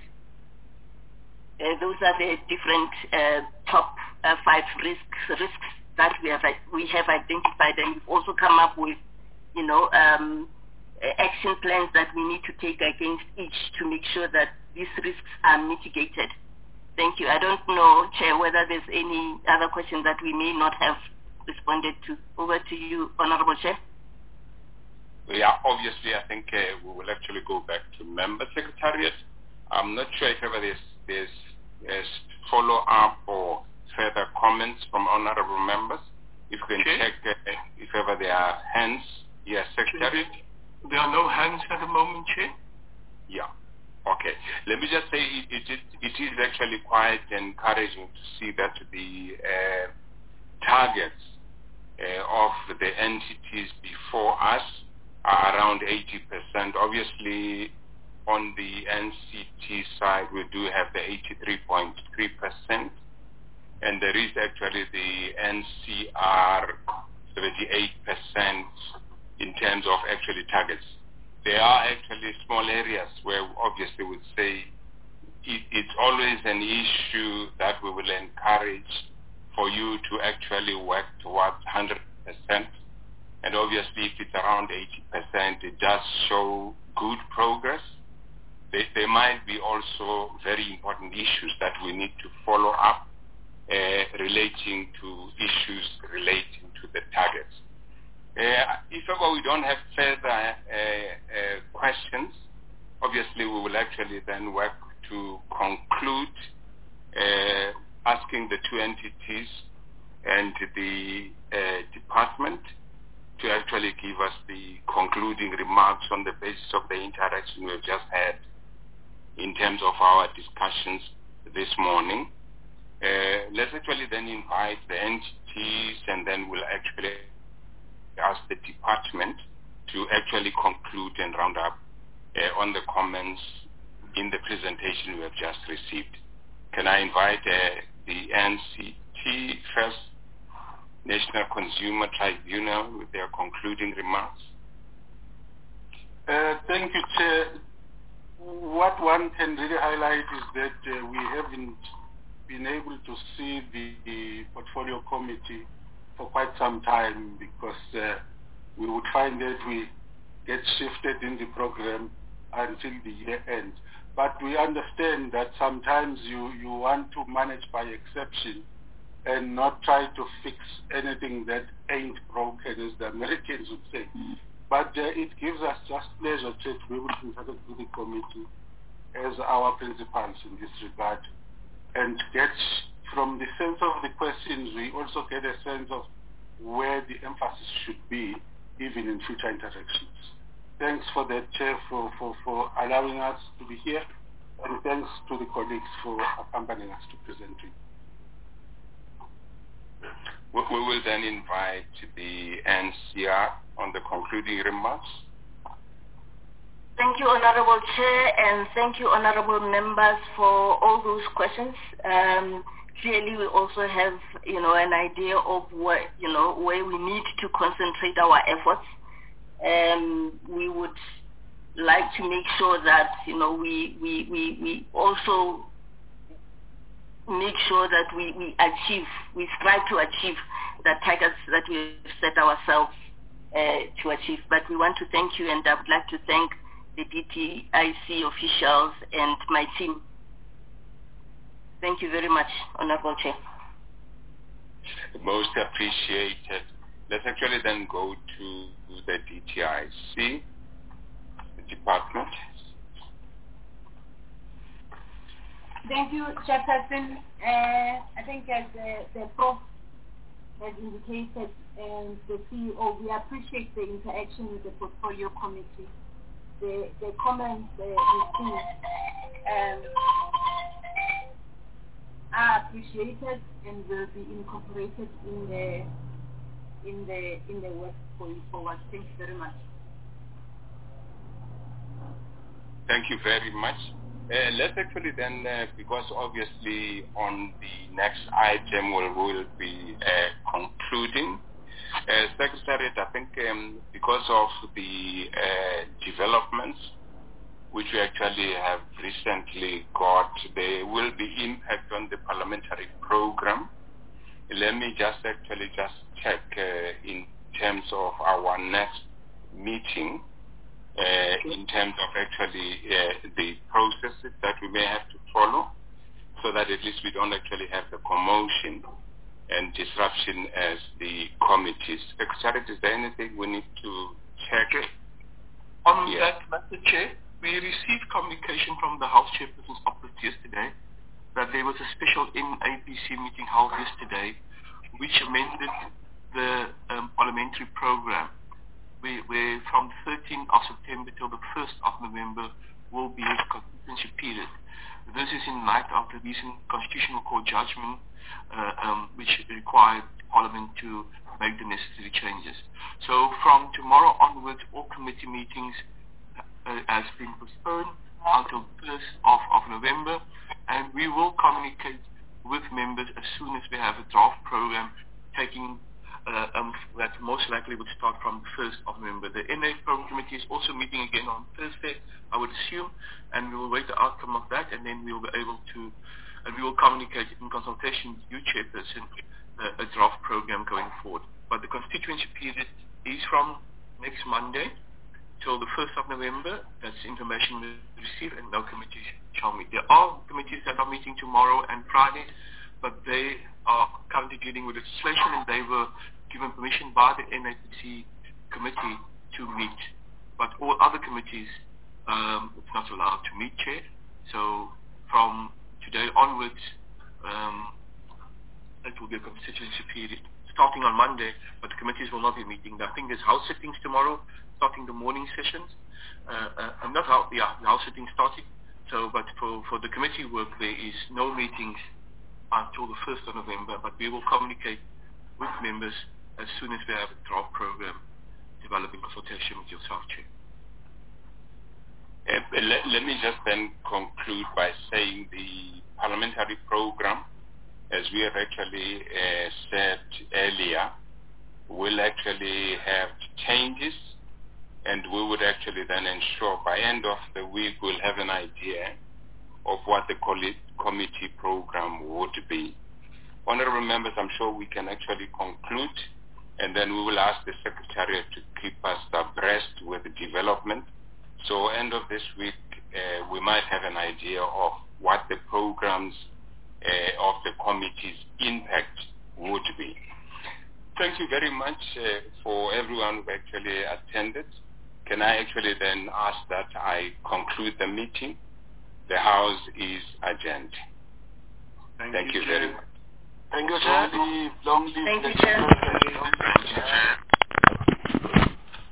Uh, those are the different uh, top uh, five risks risks that we have we have identified, and we've also come up with, you know, um, action plans that we need to take against each to make sure that these risks are mitigated. Thank you. I don't know, Chair, whether there's any other questions that we may not have responded to. Over to you, Honorable Chair. Yeah, obviously, I think uh, we will actually go back to Member Secretariat. I'm not sure if ever there's, there's, there's follow-up or further comments from honorable members. If you can okay. check uh, if ever there are hands. Yes, Secretariat. There are no hands at the moment, Chair. Yeah. Okay. Let me just say it, it, it, it is actually quite encouraging to see that the uh, targets uh, of the entities before us are around eighty percent. Obviously, on the N C T side, we do have the eighty-three point three percent, and there is actually the N C R seventy-eight percent in terms of actually targets. There are actually small areas where obviously we would say it, it's always an issue that we will encourage for you to actually work towards one hundred percent. And obviously if it's around eighty percent, it does show good progress. There, there might be also very important issues that we need to follow up uh, relating to issues relating to the targets. Uh, if ever we don't have further uh, uh, questions, obviously we will actually then work to conclude uh, asking the two entities and the uh, department to actually give us the concluding remarks on the basis of the interaction we've just had in terms of our discussions this morning. Uh, let's actually then invite the entities, and then we'll actually ask the department to actually conclude and round up uh, on the comments in the presentation we have just received. Can I invite uh, the N C T first, National Consumer Tribunal, with their concluding remarks? Uh, thank you, Chair. What one can really highlight is that uh, we haven't been able to see the, the portfolio committee for quite some time, because uh, we would find that we get shifted in the program until the year ends. But we understand that sometimes you, you want to manage by exception and not try to fix anything that ain't broken, as the Americans would say. Mm-hmm. But uh, it gives us just pleasure to be able to interact with the committee as our principals in this regard, and get from the sense of the questions, we also get a sense of where the emphasis should be, even in future interactions. Thanks for that, Chair, for, for, for allowing us to be here, and thanks to the colleagues for accompanying us to presenting. We will then invite the N C R on the concluding remarks. Thank you, Honorable Chair, and thank you, Honorable Members, for all those questions. Um, clearly, we also have, you know, an idea of what, you know, where we need to concentrate our efforts. Um, we would like to make sure that, you know, we we we, we also make sure that we, we achieve, we strive to achieve the targets that we've set ourselves uh, to achieve. But we want to thank you, and I would like to thank the D T I C officials and my team. Thank you very much, Honorable Chair. Most appreciated. Let's actually then go to the D T I C, the department. Thank you, Chairperson. Uh, I think as the, the Prof has indicated, and the C E O, we appreciate the interaction with the portfolio committee. The, the comments uh, received um, are appreciated and will be incorporated in the in the in the work going forward. Thank you very much. Thank you very much. Uh, let's actually then, uh, because obviously on the next item we will be uh, concluding. Uh, Secretariat, I think um, because of the uh, developments which we actually have recently got, there will be impact on the parliamentary program. Let me just actually just check uh, in terms of our next meeting, uh, in terms of actually uh, the processes that we may have to follow, so that at least we don't actually have the commotion and disruption as the committees. Secretary, is there anything we need to check? On yeah. that, Mister Chair, we received communication from the House Chairperson's office yesterday that there was a special N A P C meeting held yesterday which amended the um, parliamentary program, where, where from the thirteenth of September till the first of November will be a constituency period. This is in light of the recent Constitutional Court judgment Uh, um, which required Parliament to make the necessary changes. So from tomorrow onwards, all committee meetings uh, has been postponed until the first of, of November, and we will communicate with members as soon as we have a draft program taking uh, um, that most likely would start from the first of November. The N A Program Committee is also meeting again on Thursday, I would assume, and we will wait the outcome of that, and then we will be able to and we will communicate in consultation with you, Chairperson, uh, a draft program going forward. But the constituency period is from next Monday till the first of November. That's information we receive, and no committees shall meet. There are committees that are meeting tomorrow and Friday, but they are currently dealing with legislation, and they were given permission by the N A P C committee to meet. But all other committees, um, it's not allowed to meet, Chair. So from today onwards, um, it will be a constituency period starting on Monday, but the committees will not be meeting. I think there's house sittings tomorrow, starting the morning sessions. Uh, uh, I'm not house, yeah, the house sittings starting. So, but for, for the committee work, there is no meetings until the first of November, but we will communicate with members as soon as we have a draft program developing consultation with yourself, Chair. Uh, let, let me just then conclude by saying the parliamentary program, as we have actually uh, said earlier, will actually have changes, and we would actually then ensure by end of the week we'll have an idea of what the committee program would be. Honorable members, I'm sure we can actually conclude, and then we will ask the Secretariat to keep us abreast with the development. So end of this week, uh, we might have an idea of what the programs uh, of the committee's impact would be. Thank you very much uh, for everyone who actually attended. Can I actually then ask that I conclude the meeting? The House is adjourned. Thank, Thank you, you very much. Thank you, Chair. Long live, long live Thank the you, Chair. Chair.